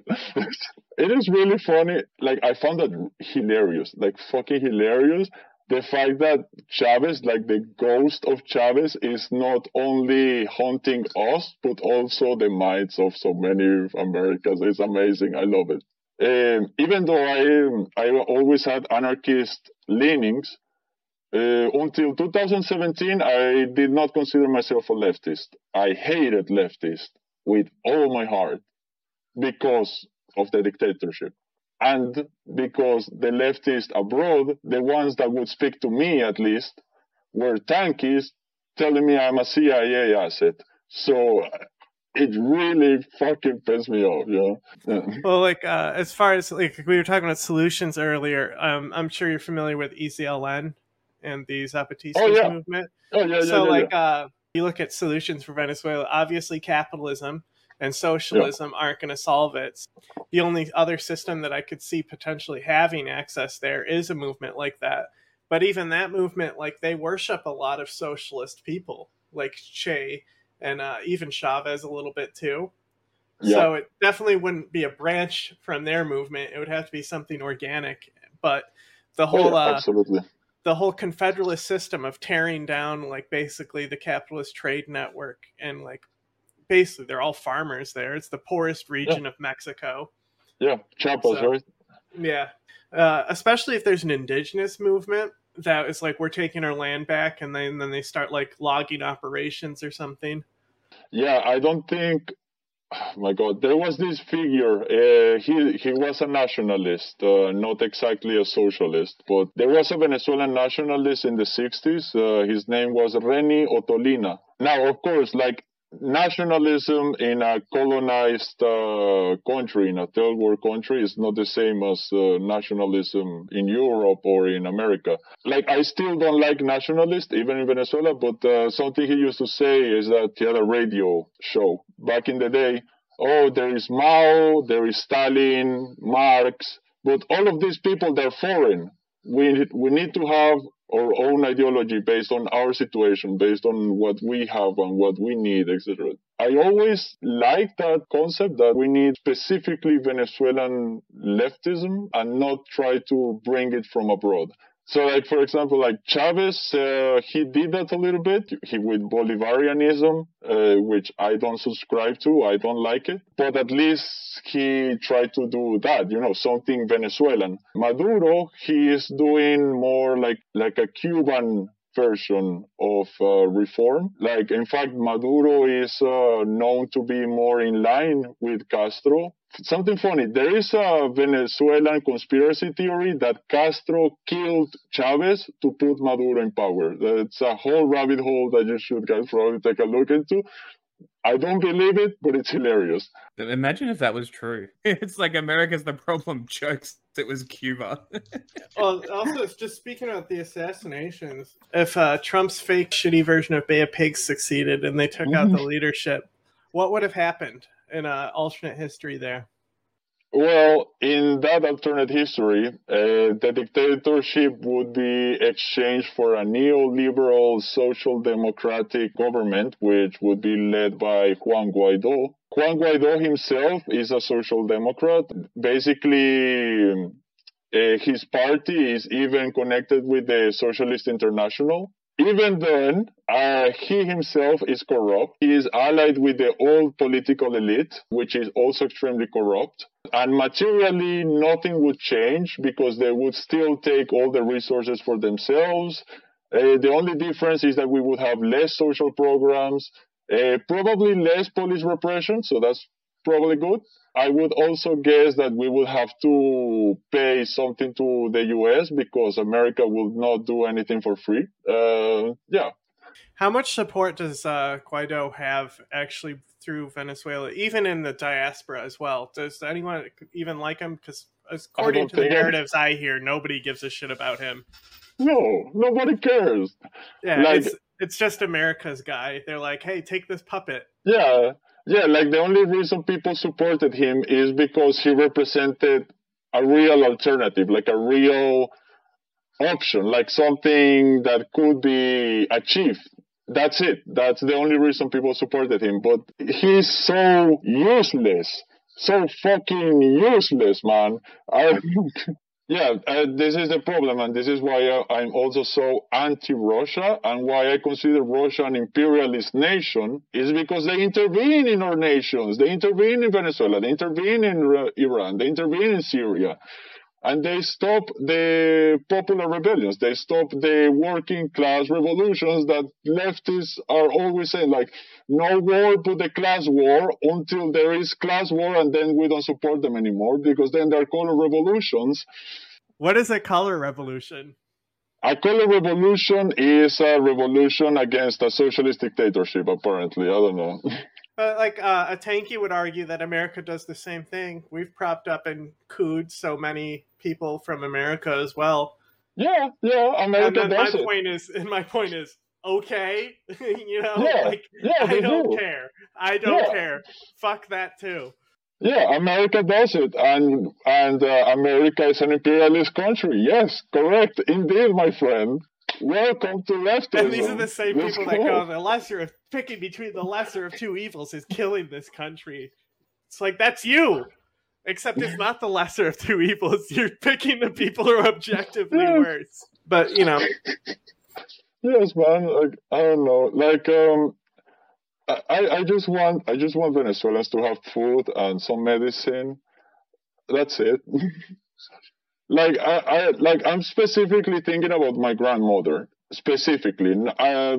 It is really funny. Like I found that hilarious, like fucking hilarious. The fact that Chavez, like the ghost of Chavez, is not only haunting us, but also the minds of so many Americans. It's amazing. I love it. Um, even though I I always had anarchist leanings, uh, until two thousand seventeen, I did not consider myself a leftist. I hated leftists with all my heart because of the dictatorship. And because the leftists abroad, the ones that would speak to me at least, were tankies telling me I'm a C I A asset. So it really fucking pissed me off, you know? Yeah. Well, like uh, as far as like we were talking about solutions earlier, um, I'm sure you're familiar with E Z L N and the Zapatistas Oh, yeah. movement. Oh, yeah, yeah, so, yeah, like, yeah. uh, you look at solutions for Venezuela. Obviously, capitalism and socialism aren't going to solve it. The only other system that I could see potentially having access there is a movement like that. But even that movement, like, they worship a lot of socialist people, like Che and uh, even Chavez a little bit too. Yeah. So it definitely wouldn't be a branch from their movement. It would have to be something organic. But the Oh, whole yeah, uh, absolutely. the whole confederalist system of tearing down, like, basically the capitalist trade network, and like basically they're all farmers there. It's the poorest region of Mexico. Yeah, Chiapas, So- right? Yeah. Uh, especially if there's an indigenous movement that is like, we're taking our land back, and then, then they start like logging operations or something. Yeah, I don't think. Oh my God, there was this figure. Uh, he he was a nationalist, uh, not exactly a socialist, but there was a Venezuelan nationalist in the sixties. Uh, his name was Reni Otolina. Now, of course, like nationalism in a colonized uh, country, in a third world country, is not the same as uh, nationalism in Europe or in America. Like, I still don't like nationalists, even in Venezuela, but uh, something he used to say is that he had a radio show back in the day. Oh, there is Mao, there is Stalin, Marx, but all of these people, they're foreign. We, we need to have our own ideology based on our situation, based on what we have and what we need, et cetera. I always like that concept that we need specifically Venezuelan leftism and not try to bring it from abroad. So, like, for example, like Chavez, uh, he did that a little bit he, with Bolivarianism, uh, which I don't subscribe to. I don't like it. But at least he tried to do that, you know, something Venezuelan. Maduro, he is doing more like, like a Cuban version of uh, reform. Like, in fact, Maduro is uh, known to be more in line with Castro. Something funny, there is a Venezuelan conspiracy theory that Castro killed Chavez to put Maduro in power. It's a whole rabbit hole that you should guys probably take a look into. I don't believe it, but it's hilarious. Imagine if that was true. It's like America's the problem, jokes. It was Cuba. Well, also, it's just speaking about the assassinations, if uh, Trump's fake shitty version of Bay of Pigs succeeded and they took out the leadership, what would have happened in uh, alternate history there? Well, in that alternate history, uh, the dictatorship would be exchanged for a neoliberal social democratic government, which would be led by Juan Guaido. Juan Guaido himself is a social democrat. Basically, uh, his party is even connected with the Socialist International. even then, uh, he himself is corrupt. He is allied with the old political elite, which is also extremely corrupt. And materially, nothing would change because they would still take all the resources for themselves. Uh, the only difference is that we would have less social programs, uh, probably less police repression, so that's probably good. I would also guess that we would have to pay something to the U S because America will not do anything for free. Uh, yeah. How much support does uh, Guaido have actually through Venezuela, even in the diaspora as well? Does anyone even like him? Because according to the narratives I hear, nobody gives a shit about him. No, nobody cares. Yeah, like, it's, it's just America's guy. They're like, hey, take this puppet. Yeah. Yeah, like the only reason people supported him is because he represented a real alternative, like a real option, like something that could be achieved. That's it. That's the only reason people supported him. But he's so useless, so fucking useless, man. I, yeah, uh, this is the problem, and this is why I, I'm also so anti-Russia, and why I consider Russia an imperialist nation, is because they intervene in our nations. They intervene in Venezuela, they intervene in uh, Iran, they intervene in Syria, and they stop the popular rebellions. They stop the working class revolutions that leftists are always saying, like, no war but the class war until there is class war, and then we don't support them anymore because then they're color revolutions. What is a color revolution? A color revolution is a revolution against a socialist dictatorship, apparently. I don't know. But like uh, a tanky would argue that America does the same thing. We've propped up and cooed so many people from America as well. Yeah, yeah, America and then does my it. point is, and my point is, okay, you know, Yeah, like yeah, I they don't do. care. I don't Yeah. care. Fuck that too. Yeah, America does it, and and uh, America is an imperialist country. Yes, correct, indeed, my friend. Welcome to leftism. And these are the same Let's people that go. go, the lesser of picking between the lesser of two evils is killing this country. It's like, that's you. Except it's not the lesser of two evils. You're picking the people who are objectively Yeah. worse. But, you know. Yes, man. Like, I don't know. Like, um, I, I just want, I just want Venezuelans to have food and some medicine. That's it. like, I, I, like, I'm specifically thinking about my grandmother. Specifically, uh,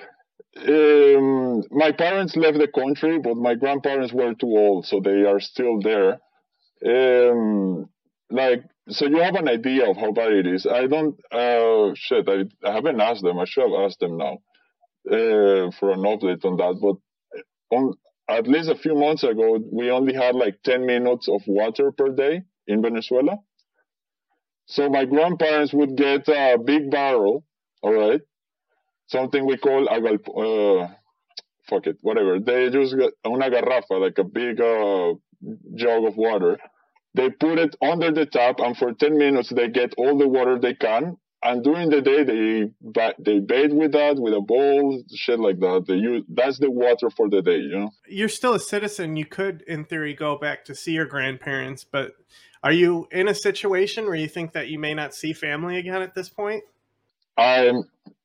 um, my parents left the country, but my grandparents were too old, so they are still there. Um, like, so you have an idea of how bad it is. I don't, uh, shit, I, I haven't asked them. I should have asked them now, uh, for an update on that. But on, at least a few months ago, we only had like ten minutes of water per day in Venezuela. So my grandparents would get a big barrel, all right? Something we call, uh, fuck it, whatever. They just get una garrafa, like a big uh, jug of water. They put it under the tap, and for ten minutes, they get all the water they can. And during the day, they ba- they bathe with that, with a bowl, shit like that. They use, that's the water for the day, you know? You're still a citizen. You could, in theory, go back to see your grandparents. But are you in a situation where you think that you may not see family again at this point? I'm...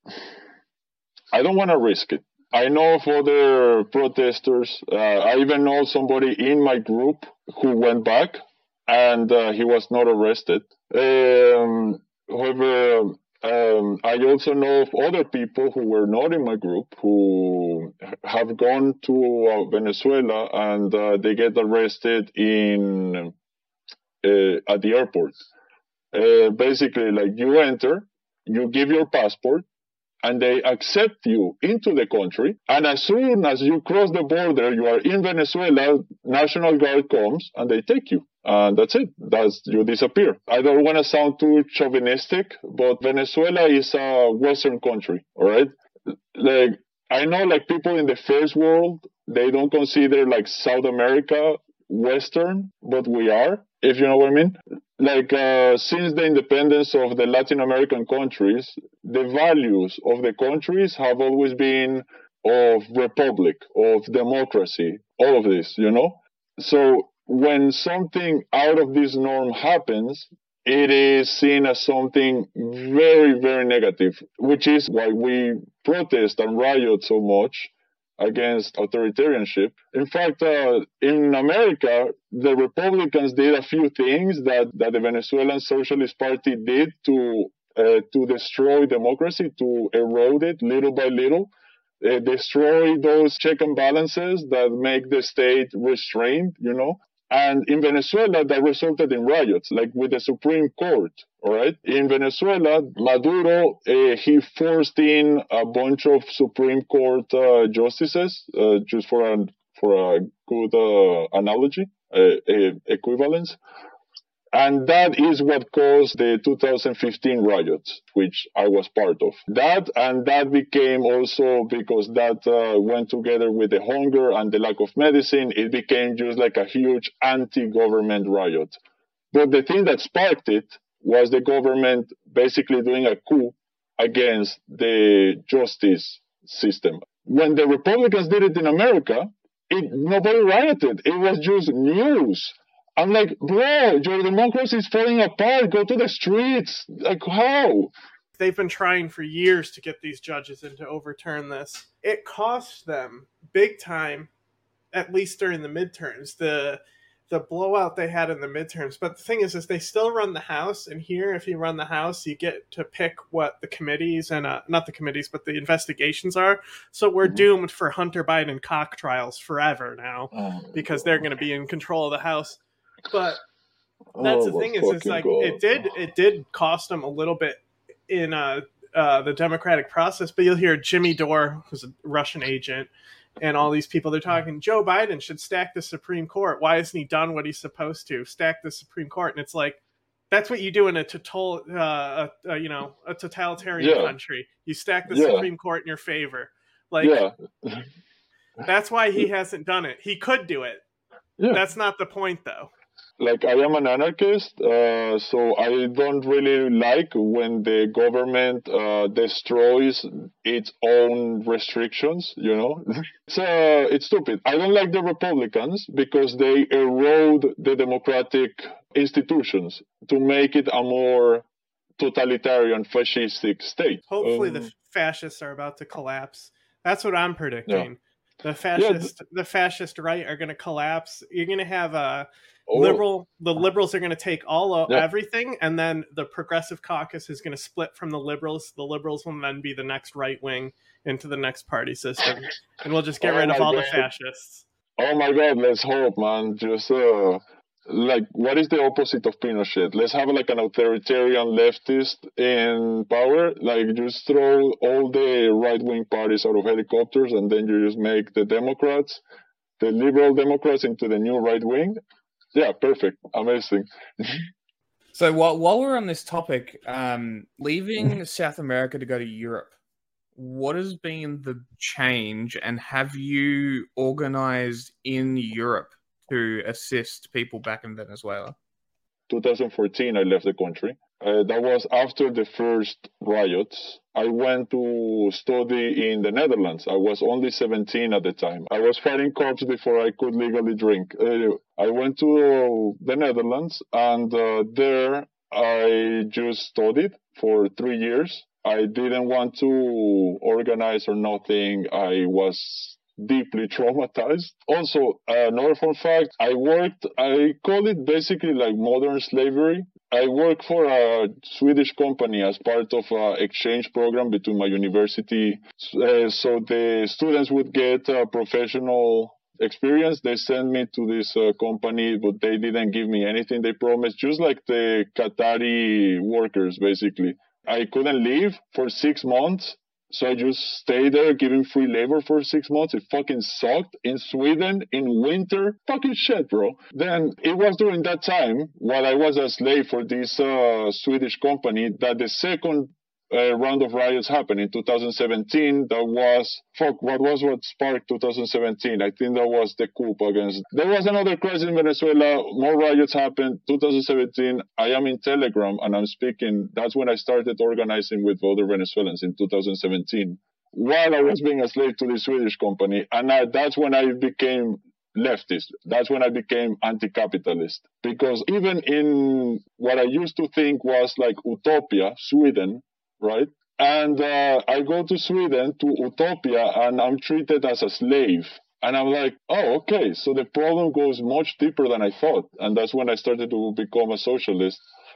I don't want to risk it. I know of other protesters. Uh, I even know somebody in my group who went back, and uh, he was not arrested. Um, however, um, I also know of other people who were not in my group who have gone to uh, Venezuela, and uh, they get arrested in uh, at the airport. Uh, basically, like, you enter, you give your passport, and they accept you into the country. And as soon as you cross the border, you are in Venezuela, National Guard comes and they take you. And that's it. That's, you disappear. I don't want to sound too chauvinistic, but Venezuela is a Western country, all right? Like, I know, like, people in the first world, they don't consider, like, South America Western, but we are, if you know what I mean. Like, uh, since the independence of the Latin American countries, the values of the countries have always been of republic, of democracy, all of this, you know? So when something out of this norm happens, it is seen as something very, very negative, which is why we protest and riot so much against authoritarianship. In fact, uh, in America, the Republicans did a few things that, that the Venezuelan Socialist Party did to uh, to destroy democracy, to erode it little by little, uh, destroy those check and balances that make the state restrained, you know. And in Venezuela, that resulted in riots, like with the Supreme Court, all right? In Venezuela, Maduro, uh, he forced in a bunch of Supreme Court uh, justices, uh, just for a, for a good uh, analogy, uh, uh, equivalence. And that is what caused the two thousand fifteen riots, which I was part of. That, and that became also, because that uh, went together with the hunger and the lack of medicine, it became just like a huge anti-government riot. But the thing that sparked it was the government basically doing a coup against the justice system. When the Republicans did it in America, it, nobody rioted. It was just news. I'm like, bro, your democracy is falling apart. Go to the streets. Like, how? They've been trying for years to get these judges in to overturn this. It cost them big time, at least during the midterms, the the blowout they had in the midterms. But the thing is, is they still run the House. And here, if you run the House, you get to pick what the committees and, uh, not the committees, but the investigations are. So we're mm-hmm. doomed for Hunter Biden cock trials forever now, oh, because they're going to be in control of the House. But that's oh, the thing is, it's like God. it did it did cost them a little bit in uh, uh, the democratic process. But you'll hear Jimmy Dore, who's a Russian agent, and all these people. They're talking Joe Biden should stack the Supreme Court. Why hasn't he done what he's supposed to? Stack the Supreme Court, and it's like that's what you do in a total, uh, a, a, you know, a totalitarian yeah. country. You stack the yeah. Supreme Court in your favor. Like yeah. that's why he hasn't done it. He could do it. Yeah. That's not the point, though. Like, I am an anarchist, uh, so I don't really like when the government uh, destroys its own restrictions, you know? It's, uh, it's stupid. I don't like the Republicans because they erode the democratic institutions to make it a more totalitarian, fascistic state. Hopefully um, the fascists are about to collapse. That's what I'm predicting. Yeah. The fascist, yeah. the fascist right are going to collapse. You're going to have a... Oh. Liberal, the liberals are going to take all of yeah. everything, and then the progressive caucus is going to split from the liberals. The liberals will then be the next right wing into the next party system, and we'll just get oh rid of all God. the fascists. Oh my God, let's hope, man. Just uh, like, what is the opposite of Pinochet? Let's have like an authoritarian leftist in power. Like, just throw all the right wing parties out of helicopters, and then you just make the Democrats, the liberal Democrats, into the new right wing. Yeah, perfect. Amazing. So while while we're on this topic, um, leaving South America to go to Europe, what has been the change, and have you organized in Europe to assist people back in Venezuela? twenty fourteen, I left the country. Uh, that was after the first riots. I went to study in the Netherlands. I was only seventeen at the time. I was fighting cops before I could legally drink. Uh, I went to the Netherlands, and uh, there I just studied for three years. I didn't want to organize or nothing. I was deeply traumatized. Also, uh, another fun fact, I worked, I call it basically like modern slavery. I worked for a Swedish company as part of an exchange program between my university. Uh, so the students would get a professional experience. They sent me to this uh, company, but they didn't give me anything they promised, just like the Qatari workers, basically. I couldn't leave for six months. So I just stayed there giving free labor for six months. It fucking sucked. In Sweden, in winter, fucking shit, bro. Then it was during that time, while I was a slave for this uh, Swedish company, that the second uh, round of riots happened in two thousand seventeen. That was, fuck, what was what sparked two thousand seventeen? I think that was the coup against. There was another crisis in Venezuela. More riots happened. two thousand seventeen, I am in Telegram and I'm speaking. That's when I started organizing with other Venezuelans in two thousand seventeen, while I was being a slave to the Swedish company. And I, that's when I became leftist. That's when I became anti-capitalist. Because even in what I used to think was like utopia, Sweden, right? And uh, I go to Sweden, to utopia, and I'm treated as a slave. And I'm like, oh, okay, so the problem goes much deeper than I thought. And that's when I started to become a socialist.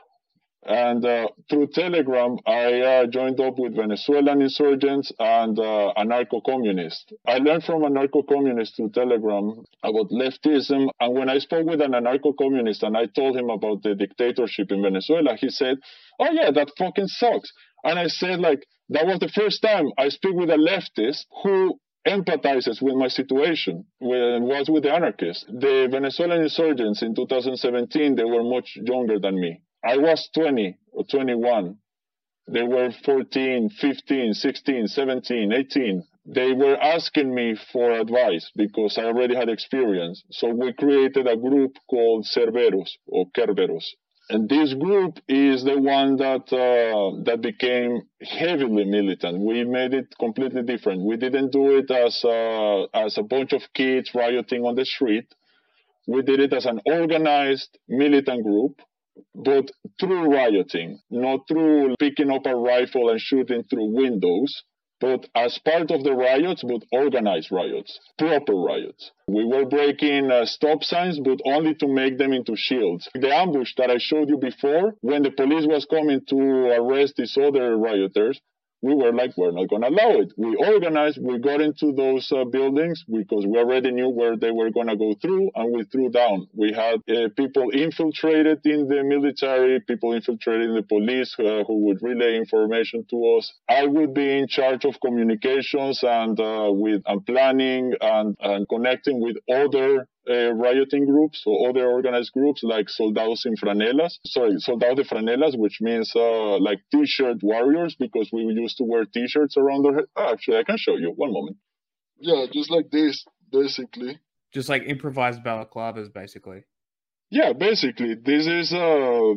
And uh, through Telegram, I uh, joined up with Venezuelan insurgents and uh, anarcho-communists. I learned from anarcho-communists through Telegram about leftism. And when I spoke with an anarcho-communist and I told him about the dictatorship in Venezuela, he said, oh yeah, that fucking sucks. And I said, like, that was the first time I speak with a leftist who empathizes with my situation, when was with the anarchists. The Venezuelan insurgents in two thousand seventeen, they were much younger than me. I was twenty or twenty-one. They were fourteen, fifteen, sixteen, seventeen, eighteen. They were asking me for advice because I already had experience. So we created a group called Cerberos or Kerberos. And this group is the one that uh, that became heavily militant. We made it completely different. We didn't do it as a, as a bunch of kids rioting on the street. We did it as an organized militant group, but through rioting, not through picking up a rifle and shooting through windows, but as part of the riots, but organized riots, proper riots. We were breaking uh, stop signs, but only to make them into shields. The ambush that I showed you before, when the police was coming to arrest these other rioters, we were like, we're not going to allow it. We organized, we got into those uh, buildings because we already knew where they were going to go through, and we threw down. We had uh, people infiltrated in the military, people infiltrated in the police uh, who would relay information to us. I would be in charge of communications and uh, with and planning and, and connecting with other Uh, rioting groups or other organized groups like Soldados Sin Franelas, sorry, Soldados de Franelas, which means uh, like t-shirt warriors, because we used to wear t-shirts around our head. Oh, actually, I can show you. One moment. Yeah, just like this, basically. Just like improvised balaclavas, basically. Yeah, basically. This is uh,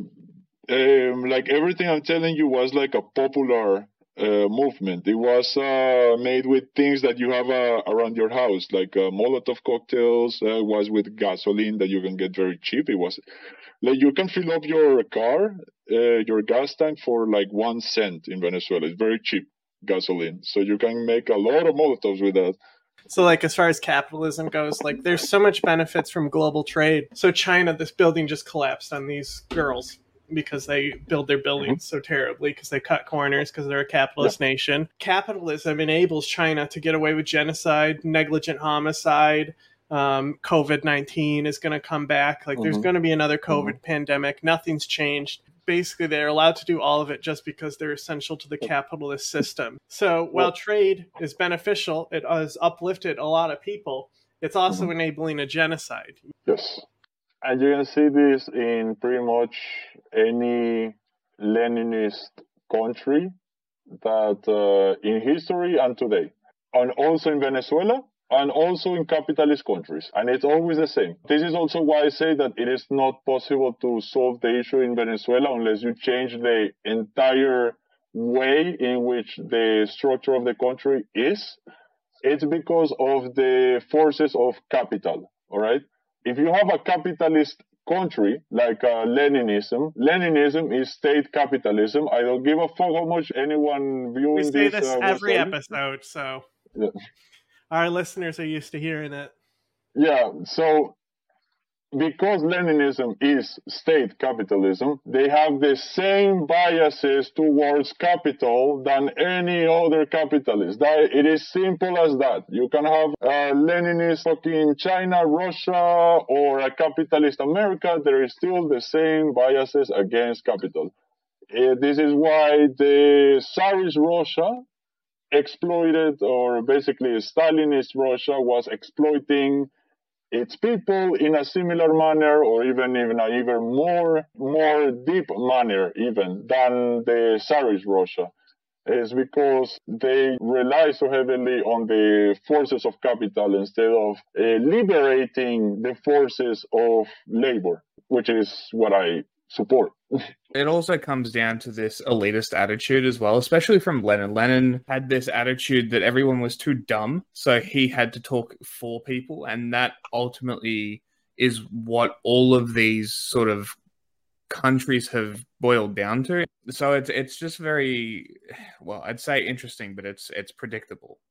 um, like everything I'm telling you was like a popular Uh, movement. It was uh, made with things that you have uh, around your house, like uh, Molotov cocktails. Uh, it was with gasoline that you can get very cheap. It was like you can fill up your car, uh, your gas tank for like one cent in Venezuela. It's very cheap gasoline, so you can make a lot of Molotovs with that. So, like, as far as capitalism goes, like, there's so much benefits from global trade. So, China, this building just collapsed on these girls because they build their buildings mm-hmm. so terribly, because they cut corners, because they're a capitalist yeah. nation. Capitalism enables China to get away with genocide, negligent homicide. Um, COVID nineteen is going to come back. Like, mm-hmm. there's going to be another COVID mm-hmm. pandemic. Nothing's changed. Basically, they're allowed to do all of it just because they're essential to the capitalist system. So while trade is beneficial, it has uplifted a lot of people. It's also mm-hmm. enabling a genocide. Yes. And you can see this in pretty much any Leninist country that uh, in history and today, and also in Venezuela, and also in capitalist countries. And it's always the same. This is also why I say that it is not possible to solve the issue in Venezuela unless you change the entire way in which the structure of the country is. It's because of the forces of capital, all right? If you have a capitalist country, like uh, Leninism, Leninism is state capitalism. I don't give a fuck how much anyone viewing this. We say this, this uh, every episode, so yeah. Our listeners are used to hearing it. Yeah, so because Leninism is state capitalism, they have the same biases towards capital than any other capitalist. That, it is simple as that. You can have a Leninist fucking China, Russia, or a capitalist America. There is still the same biases against capital. Uh, this is why the Tsarist Russia exploited, or basically Stalinist Russia was exploiting its people in a similar manner, or even in an even more more deep manner even than the Tsarist Russia. Is because they rely so heavily on the forces of capital instead of uh, liberating the forces of labor, which is what I support. It also comes down to this elitist attitude as well, especially from Lenin. Lenin had this attitude that everyone was too dumb, so he had to talk for people, and that ultimately is what all of these sort of countries have boiled down to. So it's it's just very, well, I'd say interesting, but it's it's predictable.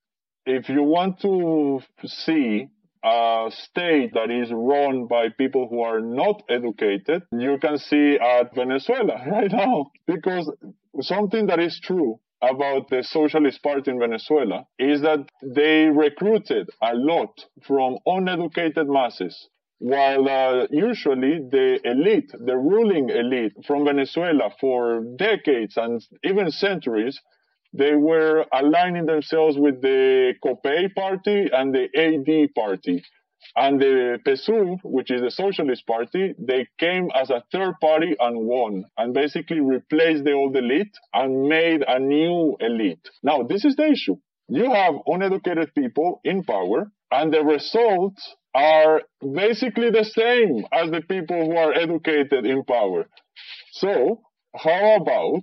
If you want to see a state that is run by people who are not educated, you can see at Venezuela right now. Because something that is true about the Socialist Party in Venezuela is that they recruited a lot from uneducated masses, while uh, usually the elite, the ruling elite from Venezuela for decades and even centuries, they were aligning themselves with the COPEI party and the A D party. And the P S U V, which is the Socialist Party, they came as a third party and won, and basically replaced the old elite and made a new elite. Now, this is the issue. You have uneducated people in power, and the results are basically the same as the people who are educated in power. So, how about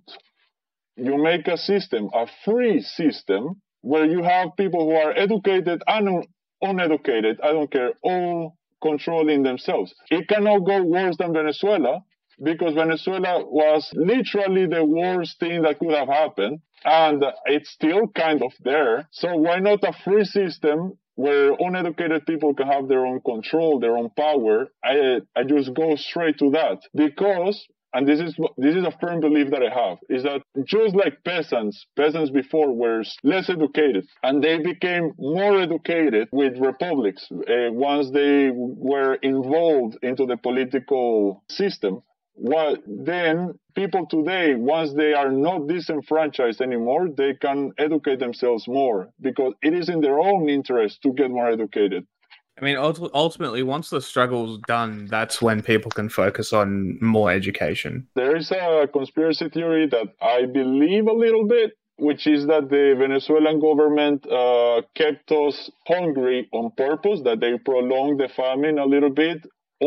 you make a system, a free system, where you have people who are educated and un- uneducated, I don't care, all controlling themselves. It cannot go worse than Venezuela, because Venezuela was literally the worst thing that could have happened, and it's still kind of there. So why not a free system where uneducated people can have their own control, their own power? I, I just go straight to that, because and this is this is a firm belief that I have, is that just like peasants, peasants before were less educated, and they became more educated with republics uh, once they were involved into the political system. Well, then people today, once they are not disenfranchised anymore, they can educate themselves more, because it is in their own interest to get more educated. I mean, ultimately, once the struggle's done, that's when people can focus on more education. There is a conspiracy theory that I believe a little bit, which is that the Venezuelan government uh, kept us hungry on purpose, that they prolonged the famine a little bit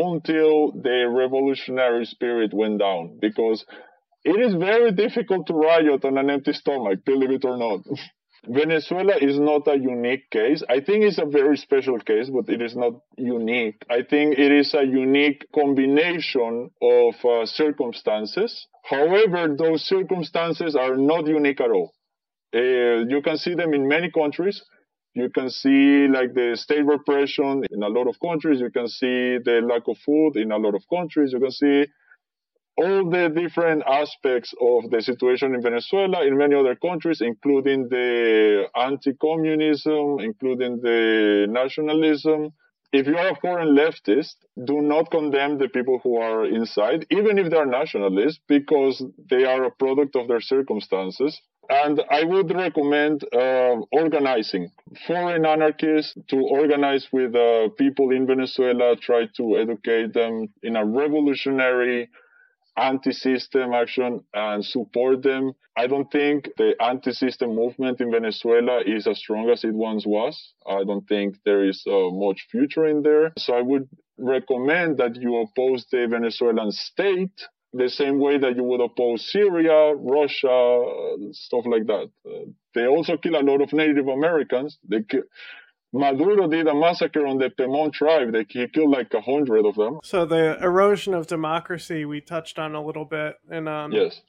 until the revolutionary spirit went down, because it is very difficult to riot on an empty stomach, believe it or not. Venezuela is not a unique case. I think it's a very special case, but it is not unique. I think it is a unique combination of uh, circumstances. However, those circumstances are not unique at all. Uh, you can see them in many countries. You can see like the state repression in a lot of countries. You can see the lack of food in a lot of countries. You can see all the different aspects of the situation in Venezuela, in many other countries, including the anti-communism, including the nationalism. If you are a foreign leftist, do not condemn the people who are inside, even if they are nationalists, because they are a product of their circumstances. And I would recommend uh, organizing foreign anarchists to organize with uh, people in Venezuela, try to educate them in a revolutionary anti-system action and support them. I don't think the anti-system movement in Venezuela is as strong as it once was. I don't think there is uh, much future in there. So I would recommend that you oppose the Venezuelan state the same way that you would oppose Syria, Russia, stuff like that. Uh, they also kill a lot of Native Americans. They kill Maduro did a massacre on the Pemon tribe. They, he killed like a hundred of them. So the erosion of democracy we touched on a little bit, and um, yes,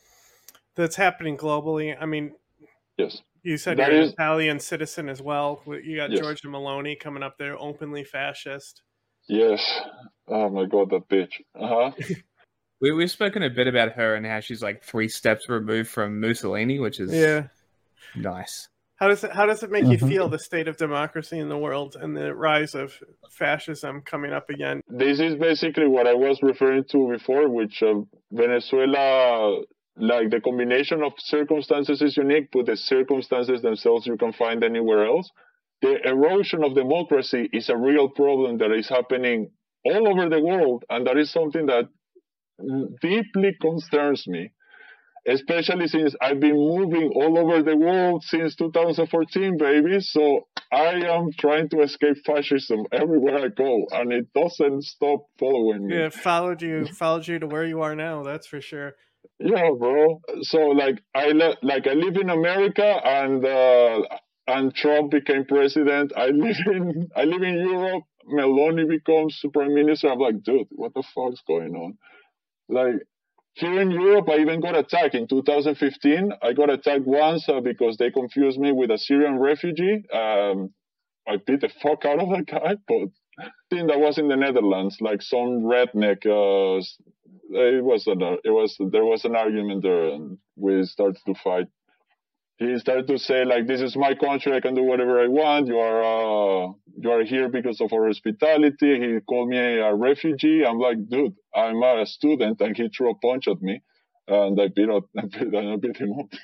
that's happening globally. I mean, yes, you said that you're is... an Italian citizen as well. You got yes. Giorgia Meloni coming up there, openly fascist. Yes. Oh my God, that bitch. Uh huh. we we've spoken a bit about her and how she's like three steps removed from Mussolini, which is yeah nice. How does it, how does it make mm-hmm. you feel, the state of democracy in the world and the rise of fascism coming up again? This is basically what I was referring to before, which uh, Venezuela, like the combination of circumstances is unique, but the circumstances themselves you can find anywhere else. The erosion of democracy is a real problem that is happening all over the world, and that is something that deeply concerns me. especially since I've been moving all over the world since two thousand fourteen, baby. So I am trying to escape fascism everywhere I go, and it doesn't stop following me. Yeah, it followed you, followed you to where you are now. That's for sure. Yeah, bro. So like I le- like I live in America, and uh, and Trump became president. I live in I live in Europe. Meloni becomes prime minister. I'm like, dude, what the fuck's going on? Like here in Europe, I even got attacked in two thousand fifteen. I got attacked once uh, because they confused me with a Syrian refugee. Um, I beat the fuck out of that guy, but I think that was in the Netherlands. Like some redneck. Uh, it was an it was there was an argument there, and we started to fight. He started to say like, "This is my country. I can do whatever I want. You are uh, you are here because of our hospitality." He called me a refugee. I'm like, dude, I'm a student, and he threw a punch at me, and I beat up, I beat, I beat him up.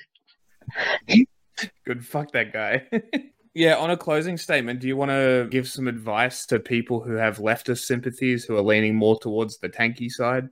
Good, fuck that guy. Yeah, on a closing statement, do you want to give some advice to people who have leftist sympathies, who are leaning more towards the tanky side?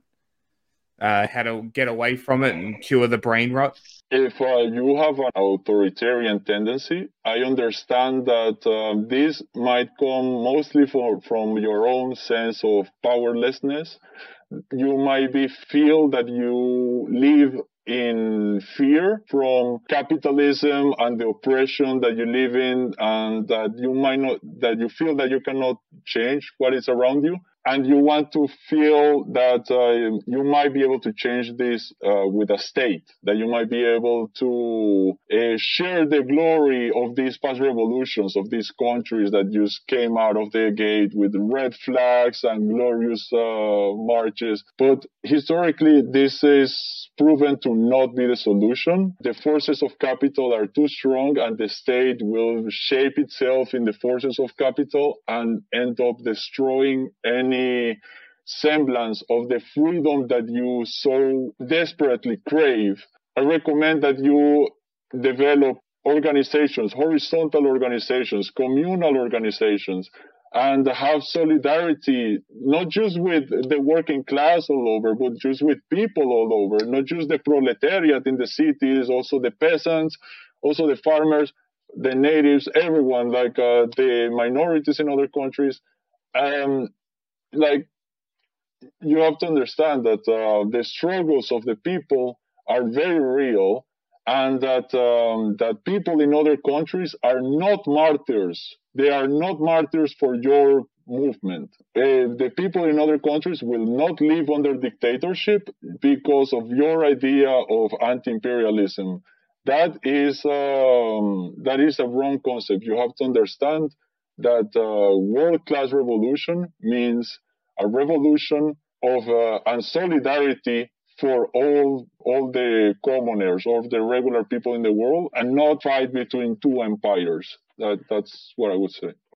Uh, how to get away from it and cure the brain rot? If uh, you have an authoritarian tendency, I understand that uh, this might come mostly for, from your own sense of powerlessness. You might be feel that you live in fear from capitalism and the oppression that you live in, and that you might not, that you feel that you cannot change what is around you. And you want to feel that uh, you might be able to change this uh, with a state, that you might be able to uh, share the glory of these past revolutions, of these countries that just came out of the gate with red flags and glorious uh, marches. But historically, this is proven to not be the solution. The forces of capital are too strong, and the state will shape itself in the forces of capital and end up destroying any semblance of the freedom that you so desperately crave. I recommend that you develop organizations, horizontal organizations, communal organizations, and have solidarity, not just with the working class all over, but just with people all over, not just the proletariat in the cities, also the peasants, also the farmers, the natives, everyone, like uh, the minorities in other countries. Um, like, you have to understand that uh, the struggles of the people are very real, and that um, that people in other countries are not martyrs. They are not martyrs for your movement. Uh, the people in other countries will not live under dictatorship because of your idea of anti-imperialism. That is um, that is a wrong concept. You have to understand that uh, world-class revolution means a revolution of uh, and solidarity for all all the commoners, all the regular people in the world, and not fight between two empires. That that's what I would say.